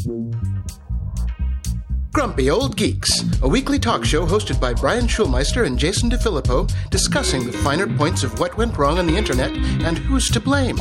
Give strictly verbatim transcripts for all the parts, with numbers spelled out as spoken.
Grumpy Old Geeks, a weekly talk show hosted by Brian Schulmeister and Jason DeFilippo, discussing the finer points of what went wrong on the internet and who's to blame.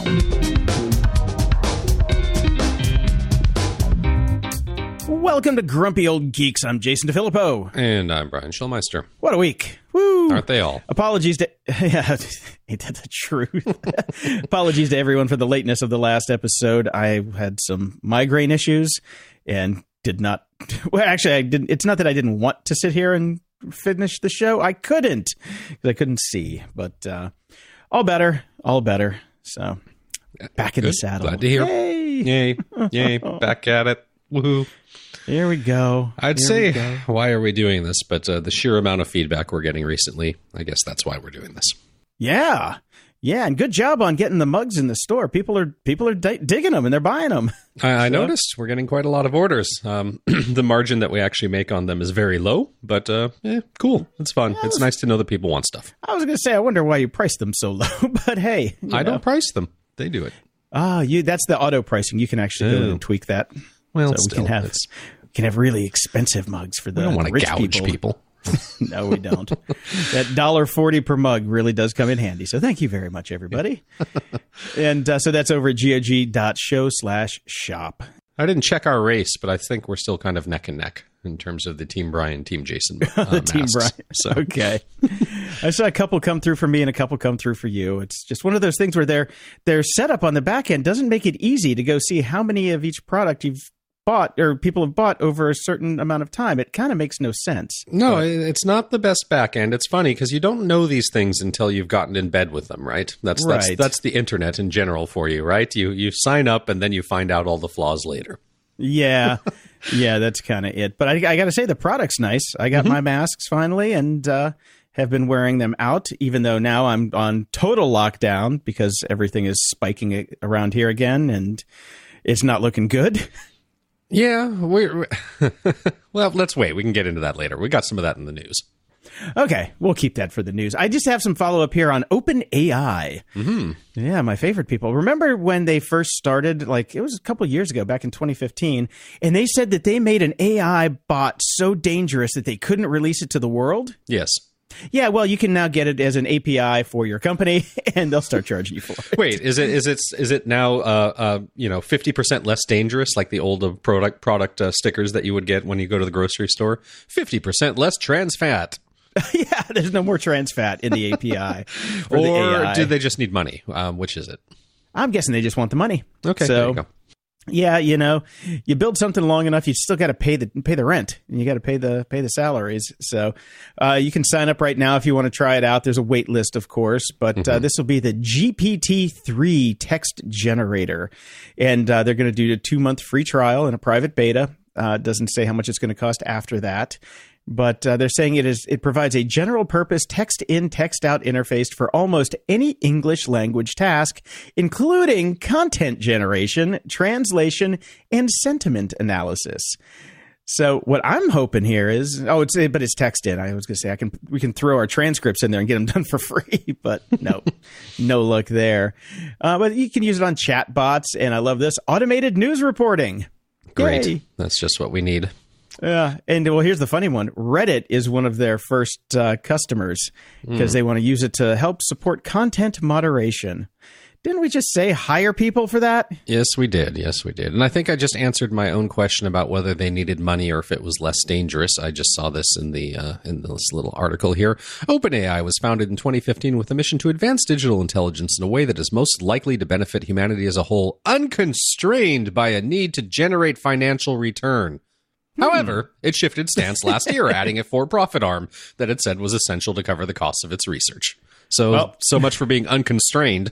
Welcome to Grumpy Old Geeks. I'm Jason DeFilippo. And I'm Brian Schulmeister. What a week. Woo! Aren't they all? Apologies to... Yeah, ain't that the truth? Apologies to everyone for the lateness of the last episode. I had some migraine issues and did not... Well, actually, I didn't. It's not that I didn't want to sit here and finish the show. I couldn't because I couldn't see. But uh, all better. All better. So back in Good. the saddle. Glad to hear. Yay! Yay. Yay. Back at it. Woohoo. Here we go. I'd Here say, why are we doing this? But uh, the sheer amount of feedback we're getting recently, I guess that's why we're doing this. Yeah. Yeah, and good job on getting the mugs in the store. People are people are di- digging them, and they're buying them. I, I So- noticed we're getting quite a lot of orders. Um, the margin that we actually make on them is very low, but uh, eh, cool. It's fun. It's nice to know that people want stuff. I was going to say, I wonder why you priced them so low, but hey. you I know. don't price them. They do it. Ah, you. That's the auto pricing. You can actually go in Oh. and tweak that. Well, so we still, can have it's- we can have really expensive mugs for the We don't want to rich gouge people. people. No, we don't. That one dollar forty per mug really does come in handy. So thank you very much, everybody. and uh, so that's over at gog.show slash shop. I didn't check our race, but I think we're still kind of neck and neck in terms of the Team Brian, Team Jason uh, the Team masks. Brian. So Okay. I saw a couple come through for me and a couple come through for you. It's just one of those things where their their setup on the back end doesn't make it easy to go see how many of each product you've bought or people have bought over a certain amount of time. It kind of makes no sense. No, it's not the best back end. It's funny because you don't know these things until you've gotten in bed with them, right? That's that's Right. that's the internet in general for you, right? You you sign up and then you find out all the flaws later. Yeah. Yeah, that's kind of it. But I, I got to say, the product's nice. I got Mm-hmm. my masks finally and uh, have been wearing them out, even though now I'm on total lockdown because everything is spiking around here again and it's not looking good. Yeah, we're well. Let's wait. We can get into that later. We got some of that in the news. Okay, we'll keep that for the news. I just have some follow-up here on OpenAI. Mm-hmm. Yeah, my favorite people. Remember when they first started, like it was a couple years ago, back in twenty fifteen, and they said that they made an A I bot so dangerous that they couldn't release it to the world? Yes. Yeah, well, you can now get it as an A P I for your company, and they'll start charging you for it. Wait, is it is it is it now uh, uh, you know fifty percent less dangerous, like the old uh, product product uh, stickers that you would get when you go to the grocery store? Fifty percent less trans fat. Yeah, there's no more trans fat in the A P I or, Or the A I. do they just need money? Um, which is it? I'm guessing they just want the money. Okay, so there you go. yeah, you know, you build something long enough, you still got to pay the pay the rent, and you got to pay the pay the salaries. So uh, you can sign up right now if you want to try it out. There's a wait list, of course, but Mm-hmm. uh, this will be the G P T three text generator, and uh, they're going to do a two month free trial and a private beta. Uh, it doesn't say how much it's going to cost after that. But uh, they're saying it is it provides a general purpose text in, text out interface for almost any English language task, including content generation, translation, and sentiment analysis. So what I'm hoping here is, oh, it's but it's text in. I was going to say I can we can throw our transcripts in there and get them done for free, but no, no luck there. Uh, but you can use it on chat bots, and I love this automated news reporting. Great. Yay. That's just what we need. Yeah, and well, here's the funny one. Reddit is one of their first uh, customers because Mm. they want to use it to help support content moderation. Didn't we just say hire people for that? Yes, we did. Yes, we did. And I think I just answered my own question about whether they needed money or if it was less dangerous. I just saw this in the uh, in this little article here. OpenAI was founded in twenty fifteen with a mission to advance digital intelligence in a way that is most likely to benefit humanity as a whole, unconstrained by a need to generate financial return. However, it shifted stance last year, adding a for-profit arm that it said was essential to cover the costs of its research. So, Well. so much for being unconstrained.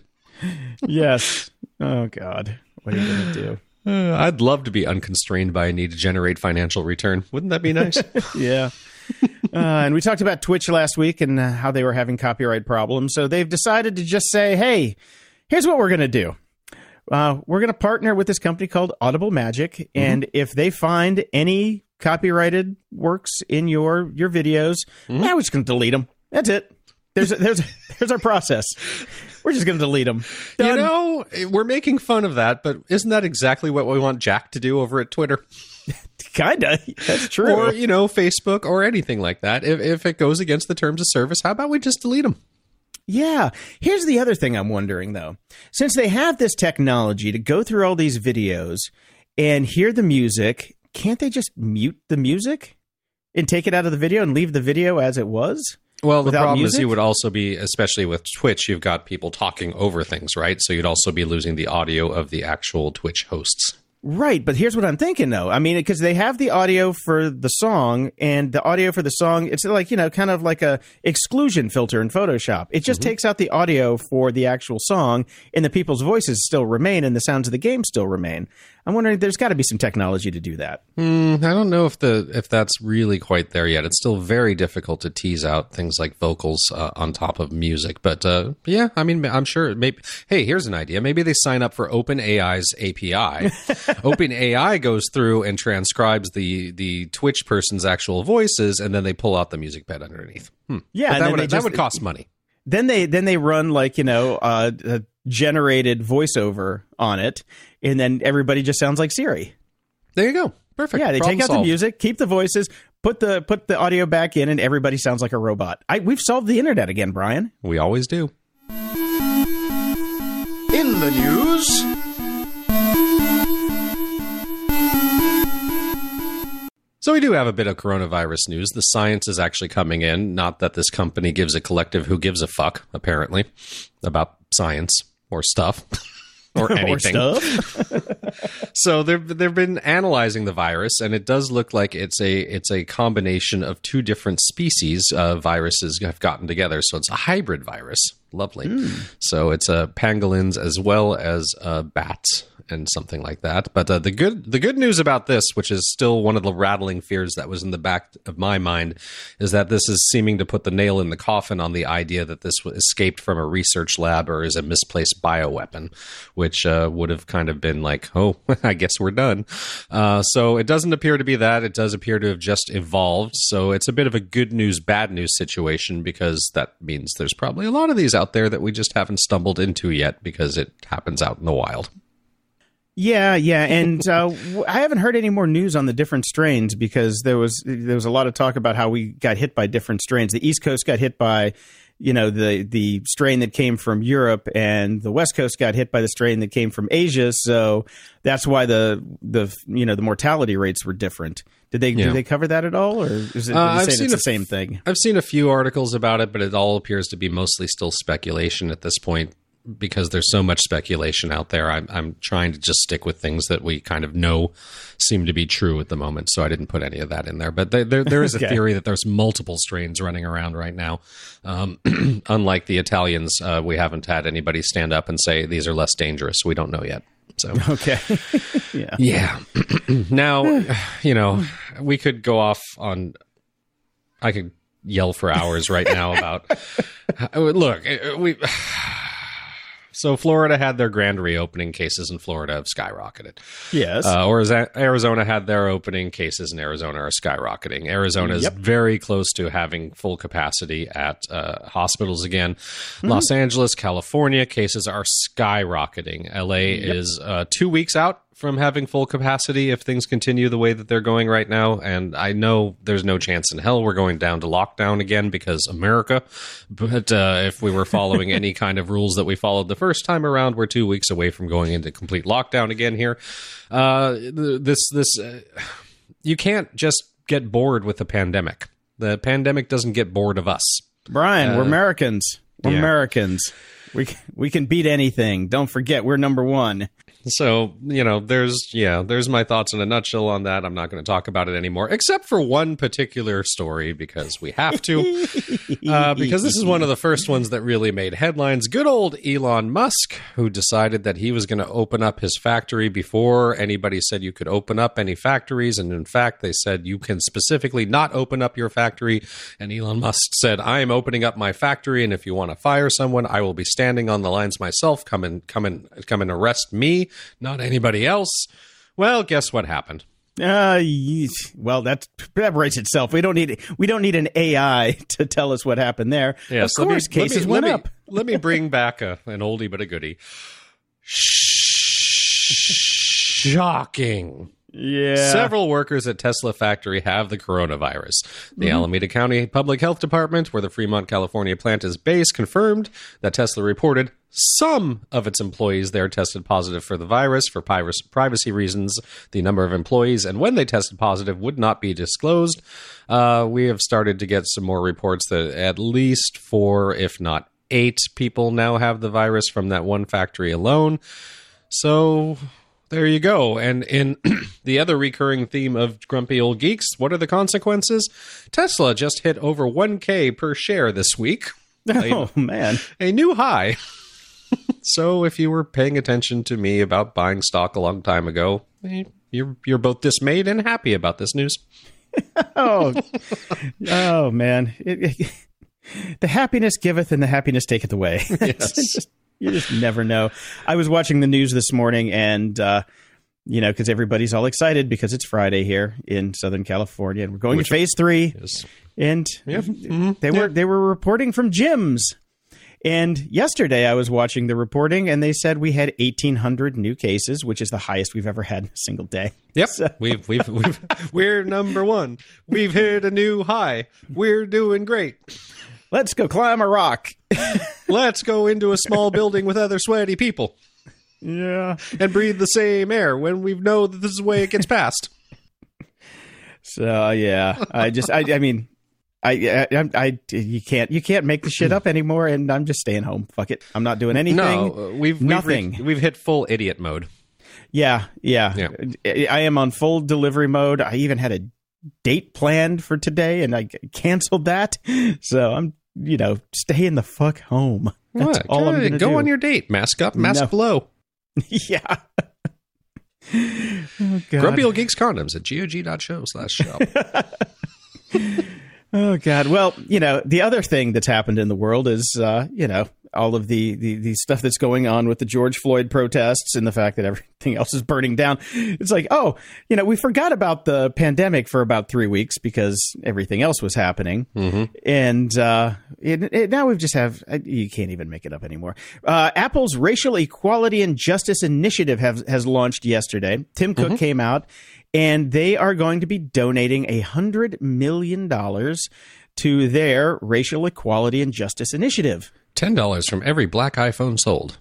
Yes. Oh, God. What are you going to do? Uh, I'd love to be unconstrained by a need to generate financial return. Wouldn't that be nice? Yeah. Uh, and we talked about Twitch last week and uh, how they were having copyright problems. So they've decided to just say, hey, here's what we're going to do. Uh, we're going to partner with this company called Audible Magic. And if they find any copyrighted works in your your videos, mm-hmm. eh, we're just going to delete them. That's it. There's a, there's a, there's our process. We're We're just going to delete them. You know, we're making fun of that, but isn't that exactly what we want Jack to do over at Twitter? Kinda. That's true. Or, you know, Facebook or anything like that. If, if it goes against the terms of service, how about we just delete them? Yeah. Here's the other thing I'm wondering, though. Since they have this technology to go through all these videos and hear the music, can't they just mute the music and take it out of the video and leave the video as it was? Well, the problem music? is you would also be, especially with Twitch, you've got people talking over things, right? So you'd also be losing the audio of the actual Twitch hosts. Right, but here's what I'm thinking, though. I mean, because they have the audio for the song, and the audio for the song, it's like, you know, kind of like a exclusion filter in Photoshop. It just mm-hmm. takes out the audio for the actual song, and the people's voices still remain, and the sounds of the game still remain. I'm wondering, there's got to be some technology to do that. Mm, I don't know if the if that's really quite there yet. It's still very difficult to tease out things like vocals uh, on top of music. But uh, yeah, I mean, I'm sure. Maybe. Hey, here's an idea. Maybe they sign up for OpenAI's A P I. OpenAI goes through and transcribes the the Twitch person's actual voices, and then they pull out the music bed underneath. Hmm. Yeah, but that, would, just, that would cost money. Then they then they run like, you know, uh, a generated voiceover on it, and then everybody just sounds like Siri. There you go. Perfect. Yeah, they Problem take out solved. the music, keep the voices, put the put the audio back in, and everybody sounds like a robot. I, we've solved the internet again, Brian. We always do. In the news. So we do have a bit of coronavirus news. The science is actually coming in. Not that this company gives a collective who gives a fuck, apparently, about science or stuff or anything. Or stuff. So they've they've been analyzing the virus, and it does look like it's a it's a combination of two different species of viruses have gotten together. So it's a hybrid virus. Lovely. Mm. So it's uh, pangolins as well as uh, bats and something like that. But uh, the good the good news about this, which is still one of the rattling fears that was in the back of my mind, is that this is seeming to put the nail in the coffin on the idea that this escaped from a research lab or is a misplaced bioweapon, which uh, would have kind of been like, oh, I guess we're done. Uh, so it doesn't appear to be that. It does appear to have just evolved. So it's a bit of a good news, bad news situation, because that means there's probably a lot of these out there that we just haven't stumbled into yet because it happens out in the wild. Yeah, yeah, and uh, I haven't heard any more news on the different strains because there was there was a lot of talk about how we got hit by different strains. The East Coast got hit by, you know, the the strain that came from Europe, and the West Coast got hit by the strain that came from Asia. So that's why the the you know the mortality rates were different. Did they yeah. did they cover that at all, or is it uh, it's the same thing? I've seen a few articles about it, but it all appears to be mostly still speculation at this point. Because there's so much speculation out there, I'm, I'm trying to just stick with things that we kind of know seem to be true at the moment. So I didn't put any of that in there. But there, there, there is a okay. theory that there's multiple strains running around right now. Um, unlike the Italians, uh, we haven't had anybody stand up and say these are less dangerous. We don't know yet. So okay, yeah, yeah. Now, you know, we could go off on. I could yell for hours right now about. Look, we. So Florida had their grand reopening. Cases in Florida have skyrocketed. Yes. Uh, or Arizona had their opening. Cases in Arizona are skyrocketing. Arizona is yep. very close to having full capacity at uh, hospitals again. Mm-hmm. Los Angeles, California, cases are skyrocketing. L A yep. is uh, two weeks out from having full capacity if things continue the way that they're going right now. And I know there's no chance in hell we're going down to lockdown again because America. But uh, if we were following any kind of rules that we followed the first time around, we're two weeks away from going into complete lockdown again here. Uh, this, this, uh, you can't just get bored with the pandemic. The pandemic doesn't get bored of us. Brian, uh, we're Americans. We're yeah. Americans. We we can beat anything. Don't forget, we're number one. So, you know, there's, yeah, there's my thoughts in a nutshell on that. I'm not going to talk about it anymore, except for one particular story because we have to, uh, because this is one of the first ones that really made headlines. Good old Elon Musk, who decided that he was going to open up his factory before anybody said you could open up any factories. And in fact, they said you can specifically not open up your factory. And Elon Musk said, I am opening up my factory. And if you want to fire someone, I will be standing on the lines myself. Come and come and come and arrest me. Not anybody else. Well, guess what happened? Uh, ye- well, that that writes itself. We don't need we don't need an A I to tell us what happened there. Yes, of course, let me, cases let me, went let up. Me, let me bring back a, an oldie but a goodie. Shocking. Yeah. Several workers at Tesla factory have the coronavirus. The mm-hmm. Alameda County Public Health Department, where the Fremont, California plant is based, confirmed that Tesla reported some of its employees there tested positive for the virus. For privacy reasons, the number of employees and when they tested positive would not be disclosed. Uh, we have started to get some more reports that at least four, if not eight, people now have the virus from that one factory alone. So there you go. And in the other recurring theme of Grumpy Old Geeks, what are the consequences? Tesla just hit over one K per share this week. Oh, a, man. A new high. So if you were paying attention to me about buying stock a long time ago, you're you're both dismayed and happy about this news. oh, oh man. It, it, the happiness giveth and the happiness taketh away. Yes. just, you just never know. I was watching the news this morning and, uh, you know, because everybody's all excited because it's Friday here in Southern California and we're going Which, to phase three. Yes. And yep. mm-hmm. they were yep. they were reporting from gyms. And yesterday I was watching the reporting and they said we had eighteen hundred new cases, which is the highest we've ever had in a single day. Yep. So. We've, we've, we've, we're number one. We've hit a new high. We're doing great. Let's go climb a rock. Let's go into a small building with other sweaty people. Yeah. And breathe the same air when we know that this is the way it gets passed. So, uh, yeah, I just, I, I mean, I, I, I, you can't, you can't make the shit up anymore, and I'm just staying home. Fuck it, I'm not doing anything. No, we've nothing. We've, we've hit full idiot mode. Yeah, yeah, yeah. I am on full delivery mode. I even had a date planned for today, and I canceled that. So I'm, you know, staying the fuck home. That's what? all I'm going to do. Go on your date. Mask up, mask no. below. Yeah. Oh, God. Grumpy Old Geeks condoms at gog dot show slash shop. Oh, God. Well, you know, the other thing that's happened in the world is, uh, you know, all of the, the, the stuff that's going on with the George Floyd protests and the fact that everything else is burning down. It's like, oh, you know, we forgot about the pandemic for about three weeks because everything else was happening. Mm-hmm. And uh, it, it, now we've just have, you can't even make it up anymore. Uh, Apple's Racial Equality and Justice Initiative have, has launched yesterday. Tim Cook mm-hmm. came out. And they are going to be donating one hundred million dollars to their Racial Equality and Justice Initiative. ten dollars from every black iPhone sold.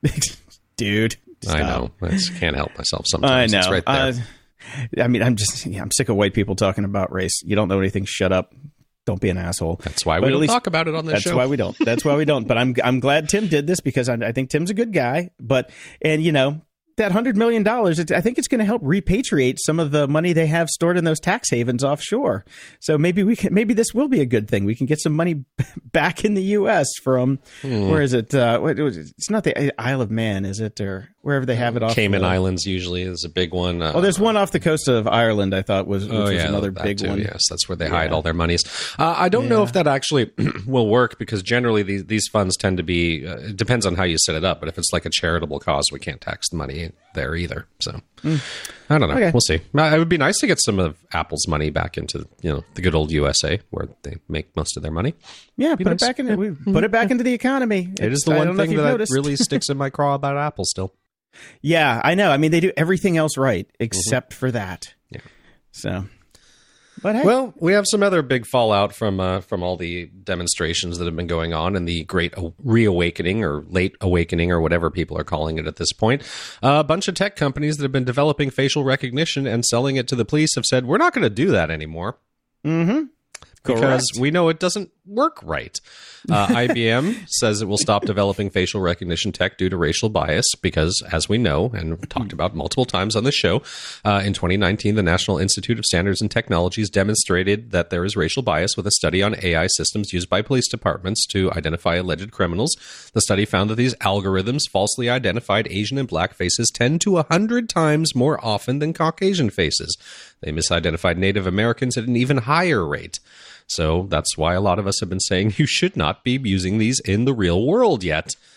Dude. Stop. I know. I can't help myself sometimes. I know. It's right there. Uh, I mean, I'm just, yeah, I'm sick of white people talking about race. You don't know anything. Shut up. Don't be an asshole. That's why we but don't least, talk about it on this that's show. That's why we don't. That's why we don't. But I'm I'm glad Tim did this because I, I think Tim's a good guy. But, and, you know, that one hundred million dollars, I think it's going to help repatriate some of the money they have stored in those tax havens offshore. So maybe we can, maybe this will be a good thing. We can get some money back in the U S from, hmm. where is it? Uh, what, it's not the Isle of Man, is it? Or wherever they have it off. Cayman the, Islands usually is a big one. Uh, oh, there's one off the coast of Ireland, I thought, was, which oh, was yeah, another big too, one. Yes, that's where they hide yeah. all their monies. Uh, I don't yeah. know if that actually will work because generally these, these funds tend to be, uh, it depends on how you set it up, but if it's like a charitable cause, we can't tax the money there either. So mm. I don't know. Okay. We'll see. It would be nice to get some of Apple's money back into, you know, the good old U S A where they make most of their money. Yeah, put nice. it back in. We put it back into the economy. It it's, is the one thing that noticed. really sticks in my craw about Apple still. Yeah, I know. I mean, they do everything else right except mm-hmm. for that. Yeah. So. But hey. Well, we have some other big fallout from uh, from all the demonstrations that have been going on and the great reawakening or late awakening or whatever people are calling it at this point. Uh, a bunch of tech companies that have been developing facial recognition and selling it to the police have said, we're not going to do that anymore. Mm-hmm. Because Correct. we know it doesn't work right. Uh, I B M says it will stop developing facial recognition tech due to racial bias because, as we know, and we've talked about multiple times on this show, uh, in twenty nineteen, the National Institute of Standards and Technologies demonstrated that there is racial bias with a study on A I systems used by police departments to identify alleged criminals. The study found that these algorithms falsely identified Asian and black faces ten to one hundred times more often than Caucasian faces. They misidentified Native Americans at an even higher rate. So that's why a lot of us have been saying you should not be using these in the real world yet.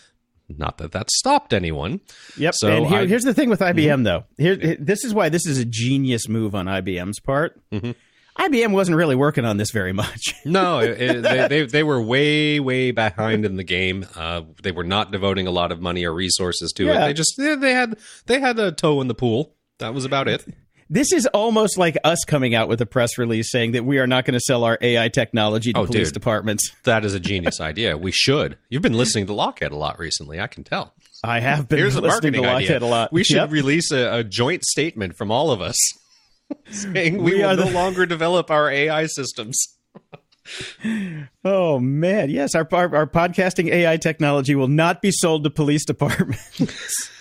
Not that that stopped anyone. Yep. So and here, I, here's the thing with I B M, mm-hmm. though. Here, this is why this is a genius move on I B M's part. Mm-hmm. I B M wasn't really working on this very much. No, it, it, they, they they were way, way behind in the game. Uh, they were not devoting a lot of money or resources to yeah. it. They just they, they had they had a toe in the pool. That was about it. This is almost like us coming out with a press release saying that we are not going to sell our A I technology to oh, police dude, departments. That is a genius idea. We should. You've been listening to Lockheed a lot recently. I can tell. I have been Here's listening to Lockheed idea. a lot. We should yep. release a, a joint statement from all of us saying we, we will no the- longer develop our A I systems. Oh, man. Yes, our, our, our podcasting A I technology will not be sold to police departments.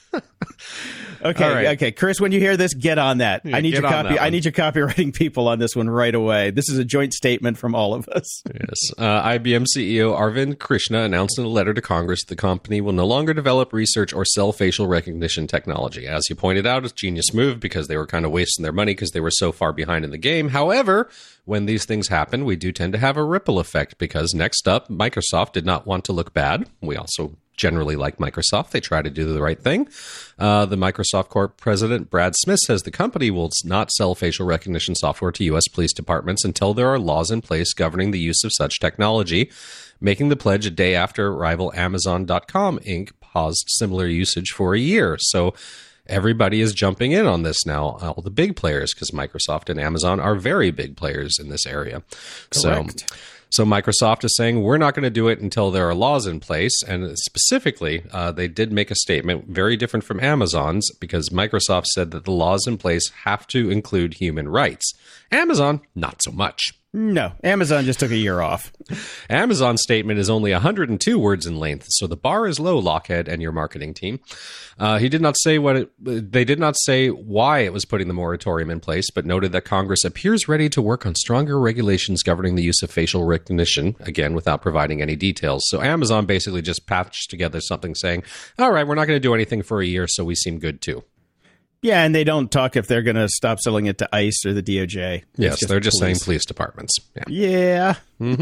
Okay, right. okay, Chris. When you hear this, get on that. Yeah, I need your copy. I need your copywriting people on this one right away. This is a joint statement from all of us. Yes, uh, I B M C E O Arvind Krishna announced in a letter to Congress the company will no longer develop, research, or sell facial recognition technology. As he pointed out, it's a genius move because they were kind of wasting their money because they were so far behind in the game. However, when these things happen, we do tend to have a ripple effect because next up, Microsoft did not want to look bad. We also generally like Microsoft. They try to do the right thing. Uh, the Microsoft Corp president, Brad Smith, says the company will not sell facial recognition software to U S police departments until there are laws in place governing the use of such technology, making the pledge a day after rival Amazon dot com Incorporated paused similar usage for a year. So everybody is jumping in on this now, all the big players, because Microsoft and Amazon are very big players in this area. Correct. So So Microsoft is saying we're not going to do it until there are laws in place. And specifically, uh, they did make a statement very different from Amazon's because Microsoft said that the laws in place have to include human rights. Amazon, not so much. No, Amazon just took a year off. Amazon's statement is only one hundred two words in length, so the bar is low, Lockheed and your marketing team. Uh, he did not say what it, they did not say why it was putting the moratorium in place, but noted that Congress appears ready to work on stronger regulations governing the use of facial recognition, again, without providing any details. So Amazon basically just patched together something saying, all right, we're not going to do anything for a year, so we seem good too. Yeah, and they don't talk if they're going to stop selling it to ICE or the D O J. Yes, just they're just police. saying police departments. Yeah. Yeah.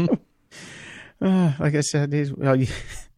Mm-hmm. uh, like I said, these, well, you,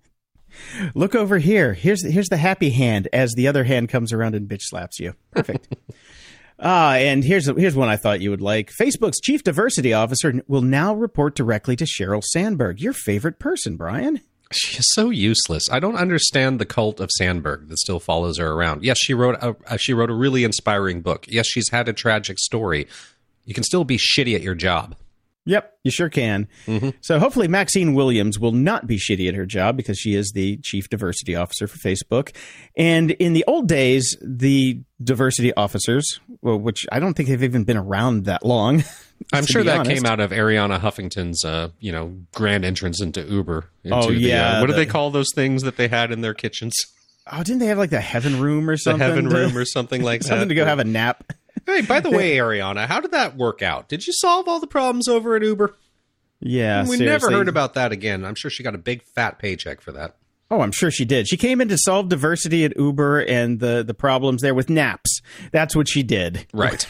look over here. Here's here's the happy hand as the other hand comes around and bitch slaps you. Perfect. Ah, uh, and here's here's one I thought you would like. Facebook's chief diversity officer will now report directly to Sheryl Sandberg, your favorite person, Brian. She's so useless. I don't understand the cult of Sandberg that still follows her around. Yes, she wrote a, she wrote a really inspiring book. Yes, she's had a tragic story. You can still be shitty at your job. Yep, you sure can. Mm-hmm. So hopefully Maxine Williams will not be shitty at her job because she is the chief diversity officer for Facebook. And in the old days, the diversity officers, well, which I don't think they've even been around that long. I'm sure that honest. came out of Arianna Huffington's, uh, you know, grand entrance into Uber. Into oh, yeah. The, uh, what the, do they call those things that they had in their kitchens? Oh, didn't they have like the heaven room or something? The heaven to, room or something like something that. Something to go have a nap. Hey, by the way, Arianna, how did that work out? Did you solve all the problems over at Uber? Yeah, We seriously. never heard about that again. I'm sure she got a big fat paycheck for that. Oh, I'm sure she did. She came in to solve diversity at Uber and the, the problems there with naps. That's what she did. Right.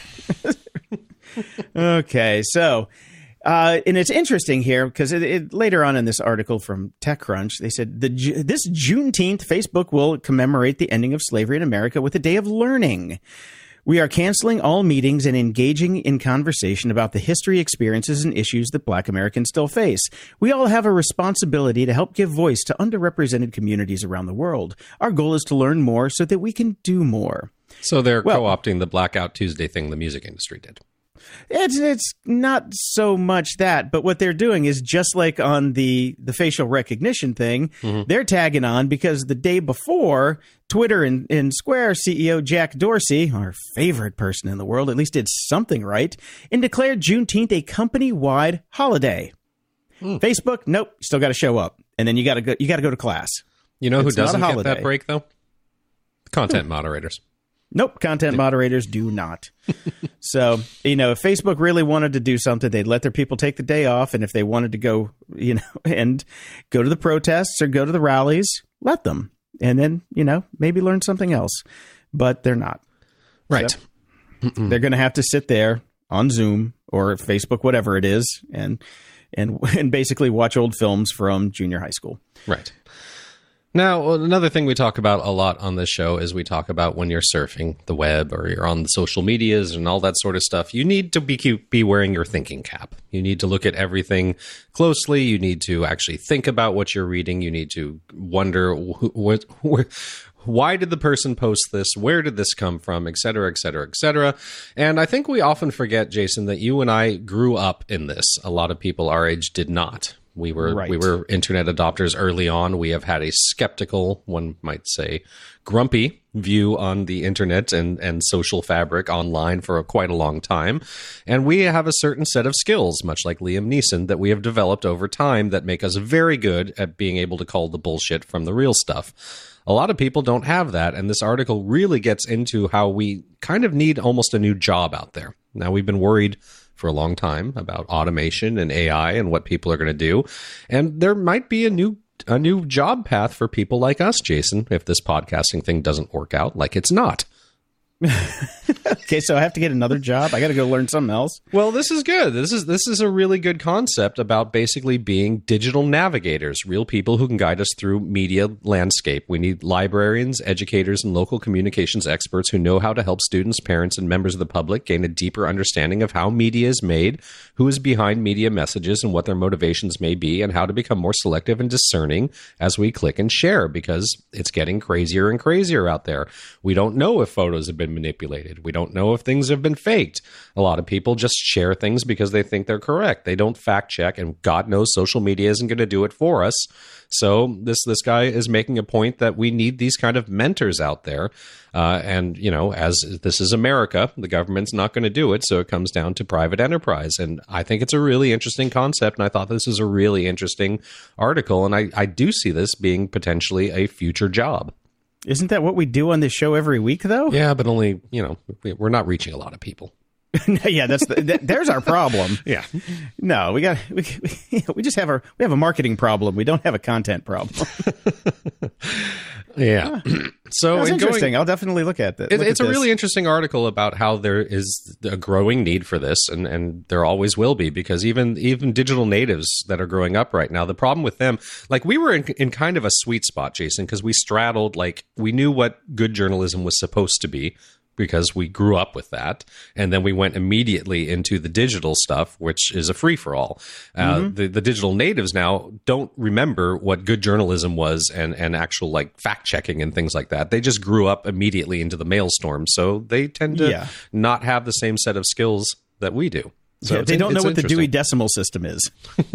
Okay, so, uh, and it's interesting here because it, it, later on in this article from TechCrunch, they said the this Juneteenth, Facebook will commemorate the ending of slavery in America with a day of learning. We are canceling all meetings and engaging in conversation about the history, experiences, and issues that Black Americans still face. We all have a responsibility to help give voice to underrepresented communities around the world. Our goal is to learn more so that we can do more. So they're well, co-opting the Blackout Tuesday thing the music industry did. It's it's not so much that, but what they're doing is just like on the, the facial recognition thing, mm-hmm. they're tagging on because the day before, Twitter and, and Square C E O Jack Dorsey, our favorite person in the world, at least did something right, and declared Juneteenth a company-wide holiday. Mm. Facebook, nope, still got to show up, and then you got to go. You got to go to class. You know who it's doesn't get that break though? Content hmm. moderators. Nope, content moderators do not. So, you know, if Facebook really wanted to do something, they'd let their people take the day off. And if they wanted to go, you know, and go to the protests or go to the rallies, let them. And then, you know, maybe learn something else. But they're not. Right. So they're going to have to sit there on Zoom or Facebook, whatever it is, and and and basically watch old films from junior high school. Right. Now, another thing we talk about a lot on this show is we talk about when you're surfing the web or you're on the social medias and all that sort of stuff, you need to be be wearing your thinking cap. You need to look at everything closely. You need to actually think about what you're reading. You need to wonder wh- what, wh- why did the person post this? Where did this come from? Et cetera, et cetera, et cetera. And I think we often forget, Jason, that you and I grew up in this. A lot of people our age did not. We were right. we were internet adopters early on. We have had a skeptical, one might say, grumpy view on the internet and, and social fabric online for a, quite a long time. And we have a certain set of skills, much like Liam Neeson, that we have developed over time that make us very good at being able to call the bullshit from the real stuff. A lot of people don't have that, and this article really gets into how we kind of need almost a new job out there. Now, we've been worried for a long time about automation and A I and what people are going to do. And there might be a new a new job path for people like us, Jason, if this podcasting thing doesn't work out like it's not. Okay, so I have to get another job. I got to go learn something else. Well, this is good. This is this is a really good concept about basically being digital navigators, real people who can guide us through media landscape. We need librarians, educators, and local communications experts who know how to help students, parents, and members of the public gain a deeper understanding of how media is made, who is behind media messages, and what their motivations may be, and how to become more selective and discerning as we click and share, because it's getting crazier and crazier out there. We don't know if photos have been manipulated. We don't know if things have been faked. A lot of people just share things because they think they're correct. They don't fact check, and God knows social media isn't going to do it for us. So this this guy is making a point that we need these kind of mentors out there. Uh, and, you know, as this is America, the government's not going to do it. So it comes down to private enterprise. And I think it's a really interesting concept. And I thought this is a really interesting article. And I, I do see this being potentially a future job. Isn't that what we do on this show every week, though? Yeah, but only, you know, we're not reaching a lot of people. Yeah, that's the, that, there's our problem. Yeah. No, we got we, we, we just have our we have a marketing problem. We don't have a content problem. Yeah. So that's in interesting. Going, I'll definitely look at that. It, look it's at a really interesting article about how there is a growing need for this, and, and there always will be, because even even digital natives that are growing up right now, the problem with them, like we were in, in kind of a sweet spot, Jason, because we straddled, like we knew what good journalism was supposed to be, because we grew up with that. And then we went immediately into the digital stuff, which is a free-for-all. Uh, mm-hmm. the, the digital natives now don't remember what good journalism was and, and actual like fact-checking and things like that. They just grew up immediately into the maelstrom. So they tend to yeah. not have the same set of skills that we do. So yeah, they don't know what the Dewey Decimal System is.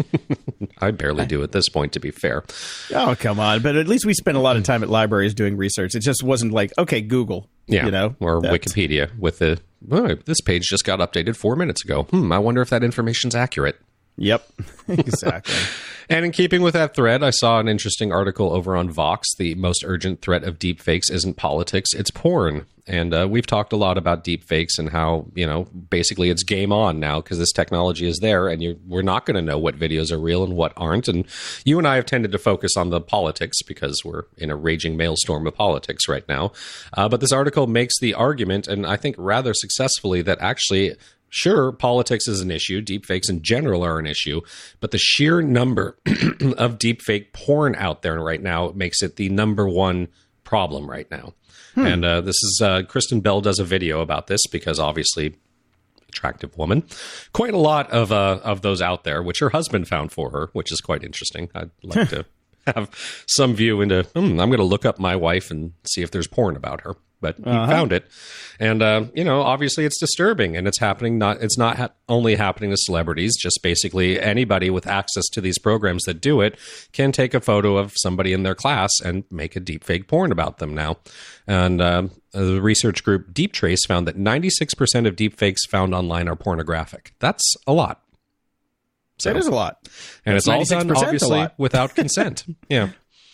I barely do at this point, to be fair. Oh, come on. But at least we spent a lot of time at libraries doing research. It just wasn't like, okay, Google. Yeah, you know, or that's... Wikipedia with the, oh, this page just got updated four minutes ago. Hmm, I wonder if that information's accurate. Yep, exactly. And in keeping with that thread, I saw an interesting article over on Vox. The most urgent threat of deepfakes isn't politics, it's porn. And uh, we've talked a lot about deepfakes and how, you know, basically it's game on now because this technology is there, and you, we're not going to know what videos are real and what aren't. And you and I have tended to focus on the politics because we're in a raging maelstrom of politics right now. Uh, but this article makes the argument, and I think rather successfully, that actually... Sure, politics is an issue. Deepfakes in general are an issue. But the sheer number of deepfake porn out there right now makes it the number one problem right now. Hmm. And uh, this is uh, Kristen Bell does a video about this because obviously attractive woman. Quite a lot of uh, of those out there, which her husband found for her, which is quite interesting. I'd like to have some view into, hmm, I'm going to look up my wife and see if there's porn about her. But he uh-huh. found it. And, uh, you know, obviously it's disturbing, and it's happening. Not It's not ha- only happening to celebrities, just basically anybody with access to these programs that do it can take a photo of somebody in their class and make a deep fake porn about them now. And uh, the research group Deep Trace found that ninety-six percent of deep fakes found online are pornographic. That's a lot. So, that is a lot. And That's it's all done, obviously, without consent. Yeah.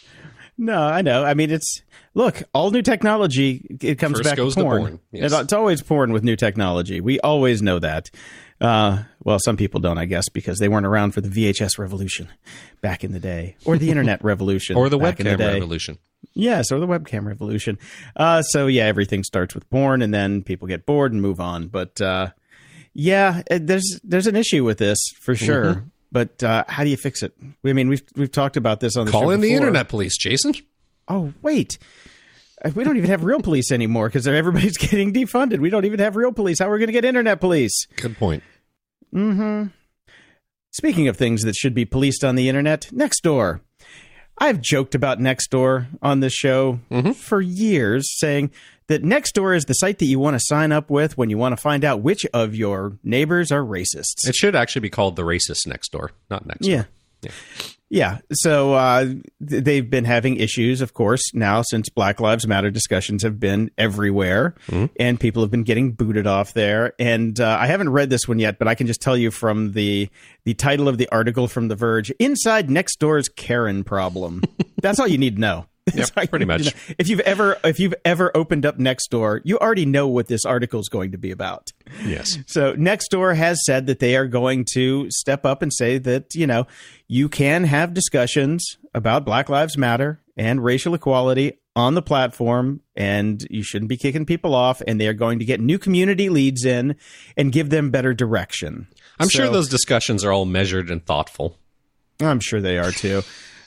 No, I know. I mean, it's, look, all new technology, it comes First back goes to porn. To porn. Yes. It, it's always porn with new technology. We always know that. Uh, well, some people don't, I guess, because they weren't around for the V H S revolution back in the day, or the internet revolution. Or the back webcam in the day. revolution. Yes, or the webcam revolution. Uh, so, yeah, everything starts with porn, and then people get bored and move on. But, uh, yeah, it, there's there's an issue with this, for sure. Mm-hmm. But uh, how do you fix it? I mean, we've we've talked about this on the Call show in before. the internet police, Jason. oh, wait. We don't even have real police anymore because everybody's getting defunded. We don't even have real police. How are we going to get internet police? Good point. Mm-hmm. Speaking of things that should be policed on the internet, Nextdoor. I've joked about Nextdoor on this show mm-hmm. for years, saying that Nextdoor is the site that you want to sign up with when you want to find out which of your neighbors are racists. It should actually be called the Racist Nextdoor, not Nextdoor. Yeah. Yeah. Yeah. So uh, th- they've been having issues, of course, now since Black Lives Matter discussions have been everywhere mm-hmm. and people have been getting booted off there. And uh, I haven't read this one yet, but I can just tell you from the the title of the article from The Verge, Inside Nextdoor's Karen Problem. That's all you need to know. Yep, pretty much. If you've ever if you've ever opened up Nextdoor, you already know what this article is going to be about. Yes. So Nextdoor has said that they are going to step up and say that, you know, you can have discussions about Black Lives Matter and racial equality on the platform, and you shouldn't be kicking people off, and they are going to get new community leads in and give them better direction. I'm so, sure those discussions are all measured and thoughtful. I'm sure they are too.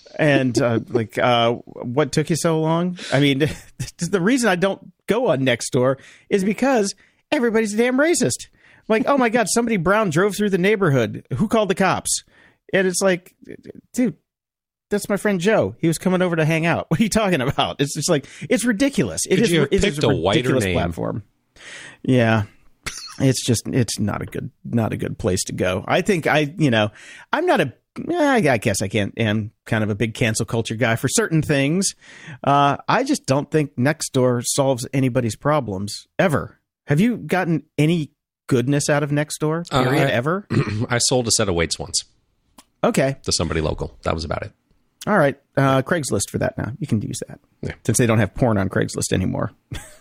And uh, like, uh, what took you so long? I mean, the reason I don't go on Nextdoor is because everybody's damn racist. Like, oh my God, somebody brown drove through the neighborhood. Who called the cops? And it's like, dude, that's my friend Joe. He was coming over to hang out. What are you talking about? It's just like, it's ridiculous. It Could is, you have it picked is a, a whiter ridiculous name? Platform. Yeah. It's just, it's not a good, not a good place to go. I think I, you know, I'm not a, I guess I can't. am kind of a big cancel culture guy for certain things. Uh, I just don't think Nextdoor solves anybody's problems ever. Have you gotten any goodness out of Nextdoor? Period. Uh, I, ever? I sold a set of weights once. Okay. To somebody local. That was about it. All right. Uh, Craigslist for that now. You can use that. Yeah. Since they don't have porn on Craigslist anymore.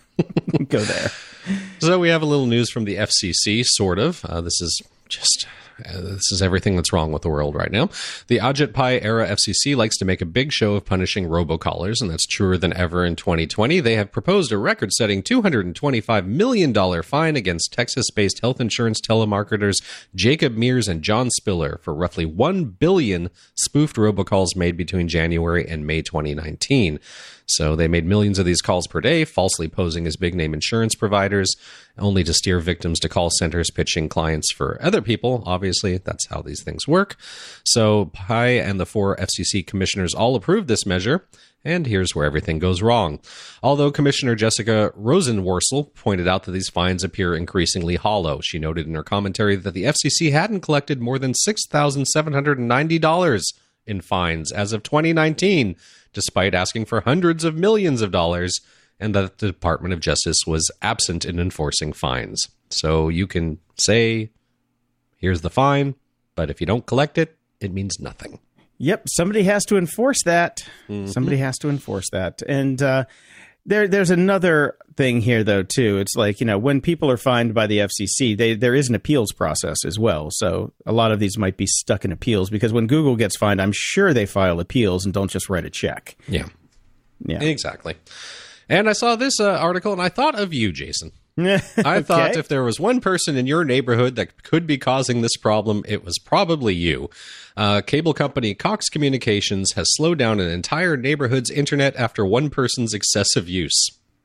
Go there. So we have a little news from the F C C, sort of. Uh, this is just... Uh, this is everything that's wrong with the world right now. The Ajit Pai era F C C likes to make a big show of punishing robocallers, and that's truer than ever in twenty twenty. They have proposed a record-setting two hundred twenty-five million dollars fine against Texas-based health insurance telemarketers Jacob Mears and John Spiller for roughly one billion spoofed robocalls made between January and May twenty nineteen. So they made millions of these calls per day, falsely posing as big-name insurance providers, only to steer victims to call centers pitching clients for other people. Obviously, that's how these things work. So Pai and the four F C C commissioners all approved this measure, and here's where everything goes wrong. Although Commissioner Jessica Rosenworcel pointed out that these fines appear increasingly hollow, she noted in her commentary that the F C C hadn't collected more than six thousand seven hundred ninety dollars in fines as of twenty nineteen, despite asking for hundreds of millions of dollars, and that the Department of Justice was absent in enforcing fines. So you can say, here's the fine, but if you don't collect it, it means nothing. Yep, somebody has to enforce that. Mm-hmm. Somebody has to enforce that. And uh, there, there's another thing here, though, too. It's like, you know, when people are fined by the F C C, they, there is an appeals process as well. So a lot of these might be stuck in appeals because when Google gets fined, I'm sure they file appeals and don't just write a check. Yeah. Yeah. Exactly. And I saw this uh, article and I thought of you, Jason. I okay. thought if there was one person in your neighborhood that could be causing this problem, it was probably you. Uh, cable company Cox Communications has slowed down an entire neighborhood's internet after one person's excessive use.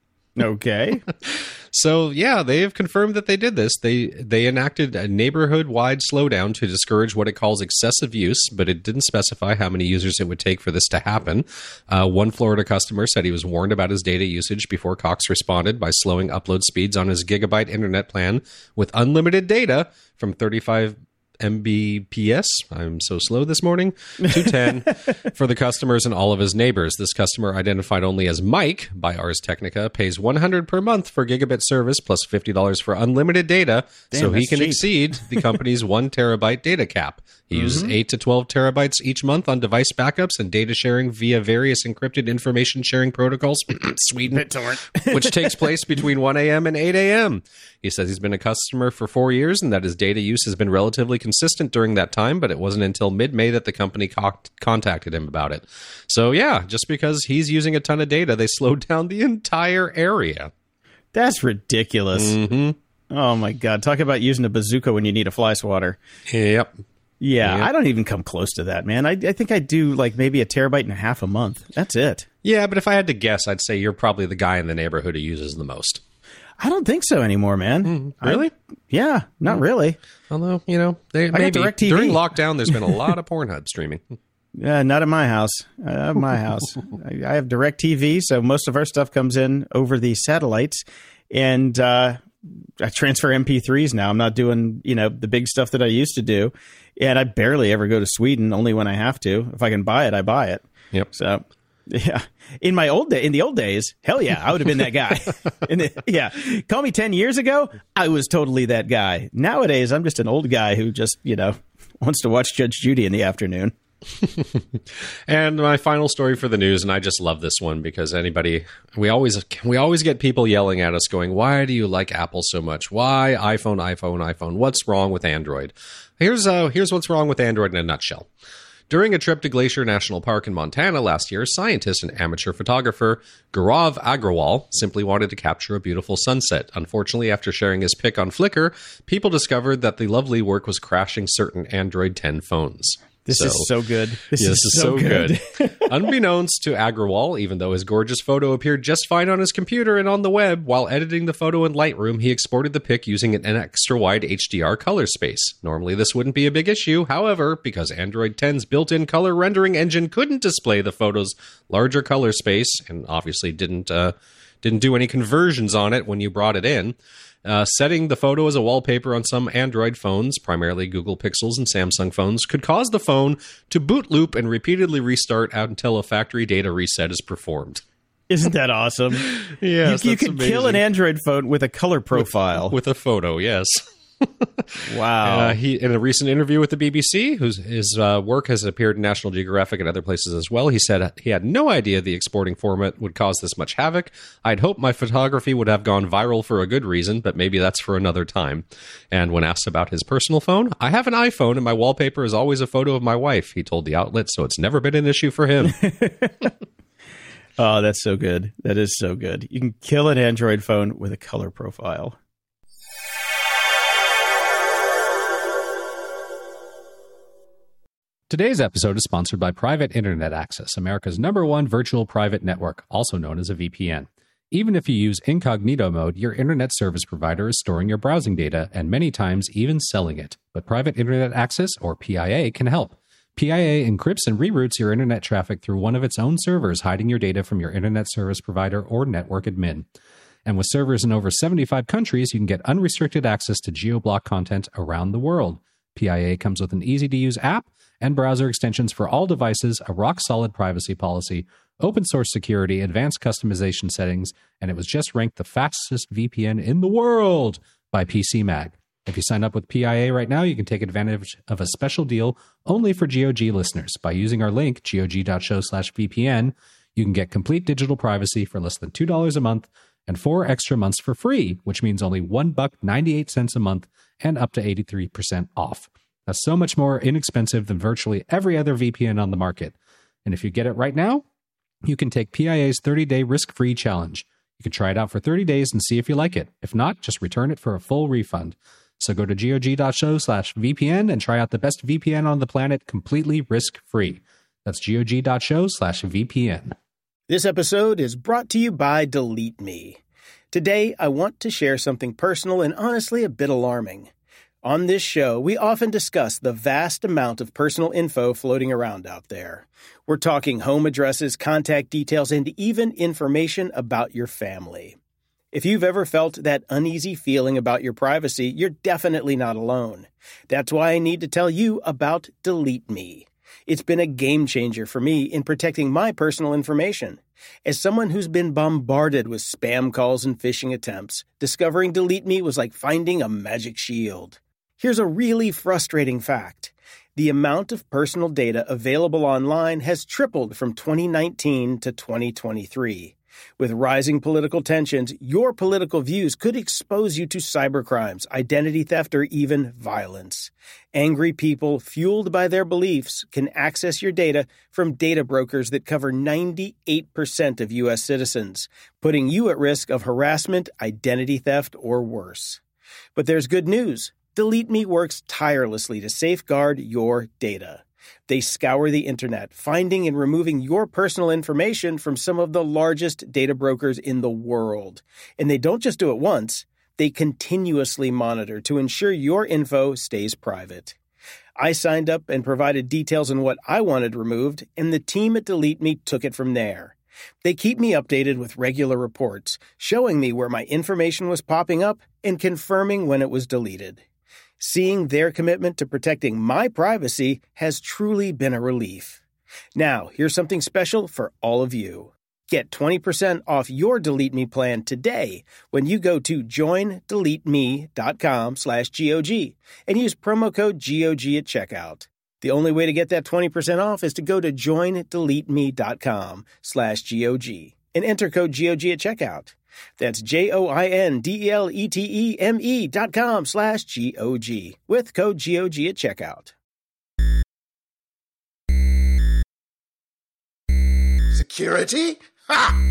Okay. So, yeah, they have confirmed that they did this. They they enacted a neighborhood-wide slowdown to discourage what it calls excessive use, but it didn't specify how many users it would take for this to happen. Uh, one Florida customer said he was warned about his data usage before Cox responded by slowing upload speeds on his gigabyte internet plan with unlimited data from thirty-five M B P S, I'm so slow this morning, to ten for the customers and all of his neighbors. This customer, identified only as Mike by Ars Technica, pays one hundred dollars per month for gigabit service plus fifty dollars for unlimited data. Damn, so he can cheap. exceed the company's one terabyte data cap. He mm-hmm. uses eight to twelve terabytes each month on device backups and data sharing via various encrypted information sharing protocols, Sweden, which takes place between one a.m. and eight a.m. He says he's been a customer for four years and that his data use has been relatively consistent during that time, but it wasn't until mid-May that the company co- contacted him about it. So, yeah, just because he's using a ton of data, they slowed down the entire area. That's ridiculous. Mm-hmm. Oh, my God. Talk about using a bazooka when you need a fly swatter. Yep. Yeah, Yeah. I don't even come close to that, man. I, I think I do like maybe a terabyte and a half a month. That's it. Yeah, but if I had to guess, I'd say you're probably the guy in the neighborhood who uses the most. I don't think so anymore, man. Mm, really? I, yeah, not really. Although, you know, they, got maybe DirecTV. during lockdown, there's been a lot of Pornhub streaming. Yeah, not at my house. Uh, at my house, I, I have DirecTV, so most of our stuff comes in over the satellites, and uh, I transfer M P threes now. I'm not doing, you know, the big stuff that I used to do, and I barely ever go to Sweden. Only when I have to. If I can buy it, I buy it. Yep. So, yeah. In my old day, in the old days, hell yeah, I would have been that guy. in the, yeah, call me ten years ago, I was totally that guy. Nowadays, I'm just an old guy who just, you know, wants to watch Judge Judy in the afternoon. And my final story for the news, and I just love this one because anybody, we always we always get people yelling at us going, why do you like Apple so much? Why iPhone, iPhone, iPhone? What's wrong with Android? Here's uh, here's what's wrong with Android in a nutshell. During a trip to Glacier National Park in Montana last year, scientist and amateur photographer Gaurav Agrawal simply wanted to capture a beautiful sunset. Unfortunately, after sharing his pic on Flickr, people discovered that the lovely work was crashing certain Android ten phones. This So- is so good. This, Yeah, is, this is so, so good. good. Unbeknownst to Agrawal, even though his gorgeous photo appeared just fine on his computer and on the web, while editing the photo in Lightroom, he exported the pic using an extra-wide H D R color space. Normally, this wouldn't be a big issue. However, because Android ten's built-in color rendering engine couldn't display the photo's larger color space, and obviously didn't uh, didn't do any conversions on it when you brought it in, Uh, setting the photo as a wallpaper on some Android phones, primarily Google Pixels and Samsung phones, could cause the phone to boot loop and repeatedly restart until a factory data reset is performed. Isn't that awesome? Yes, you, you could kill an Android phone with a color profile. with a photo, yes. Wow. Uh, he, in a recent interview with the B B C, whose his uh, work has appeared in National Geographic and other places as well, he said he had no idea the exporting format would cause this much havoc. I'd hoped my photography would have gone viral for a good reason, but maybe that's for another time. And when asked about his personal phone, I have an iPhone and my wallpaper is always a photo of my wife, he told the outlet, so it's never been an issue for him. Oh, that's so good. That is so good. You can kill an Android phone with a color profile. Today's episode is sponsored by Private Internet Access, America's number one virtual private network, also known as a V P N. Even if you use incognito mode, your internet service provider is storing your browsing data and many times even selling it. But Private Internet Access, or P I A, can help. P I A encrypts and reroutes your internet traffic through one of its own servers, hiding your data from your internet service provider or network admin. And with servers in over seventy-five countries, you can get unrestricted access to geo-block content around the world. P I A comes with an easy-to-use app and browser extensions for all devices, a rock-solid privacy policy, open-source security, advanced customization settings, and it was just ranked the fastest V P N in the world by P C Mag. If you sign up with P I A right now, you can take advantage of a special deal only for G O G listeners. By using our link, gog.show slash VPN, you can get complete digital privacy for less than two dollars a month and four extra months for free, which means only one buck ninety-eight cents a month and up to eighty-three percent off. That's so much more inexpensive than virtually every other V P N on the market. And if you get it right now, you can take P I A's thirty-day risk-free challenge. You can try it out for thirty days and see if you like it. If not, just return it for a full refund. So go to gog.show slash VPN and try out the best V P N on the planet completely risk-free. That's gog.show slash VPN. This episode is brought to you by Delete Me. Today, I want to share something personal and honestly a bit alarming. On this show, we often discuss the vast amount of personal info floating around out there. We're talking home addresses, contact details, and even information about your family. If you've ever felt that uneasy feeling about your privacy, you're definitely not alone. That's why I need to tell you about Delete Me. It's been a game changer for me in protecting my personal information. As someone who's been bombarded with spam calls and phishing attempts, discovering Delete Me was like finding a magic shield. Here's a really frustrating fact. The amount of personal data available online has tripled from twenty nineteen to twenty twenty-three. With rising political tensions, your political views could expose you to cybercrimes, identity theft, or even violence. Angry people, fueled by their beliefs, can access your data from data brokers that cover ninety-eight percent of U S citizens, putting you at risk of harassment, identity theft, or worse. But there's good news. Delete Me works tirelessly to safeguard your data. They scour the internet, finding and removing your personal information from some of the largest data brokers in the world. And they don't just do it once, they continuously monitor to ensure your info stays private. I signed up and provided details on what I wanted removed, and the team at Delete Me took it from there. They keep me updated with regular reports, showing me where my information was popping up and confirming when it was deleted. Seeing their commitment to protecting my privacy has truly been a relief. Now, here's something special for all of you. Get twenty percent off your Delete Me plan today when you go to joindeleteme.com slash GOG and use promo code G O G at checkout. The only way to get that twenty percent off is to go to joindeleteme.com slash GOG and enter code G O G at checkout. That's J-O-I-N-D-E-L-E-T-E-M-E dot com slash G-O-G with code G O G at checkout. Security? Ha!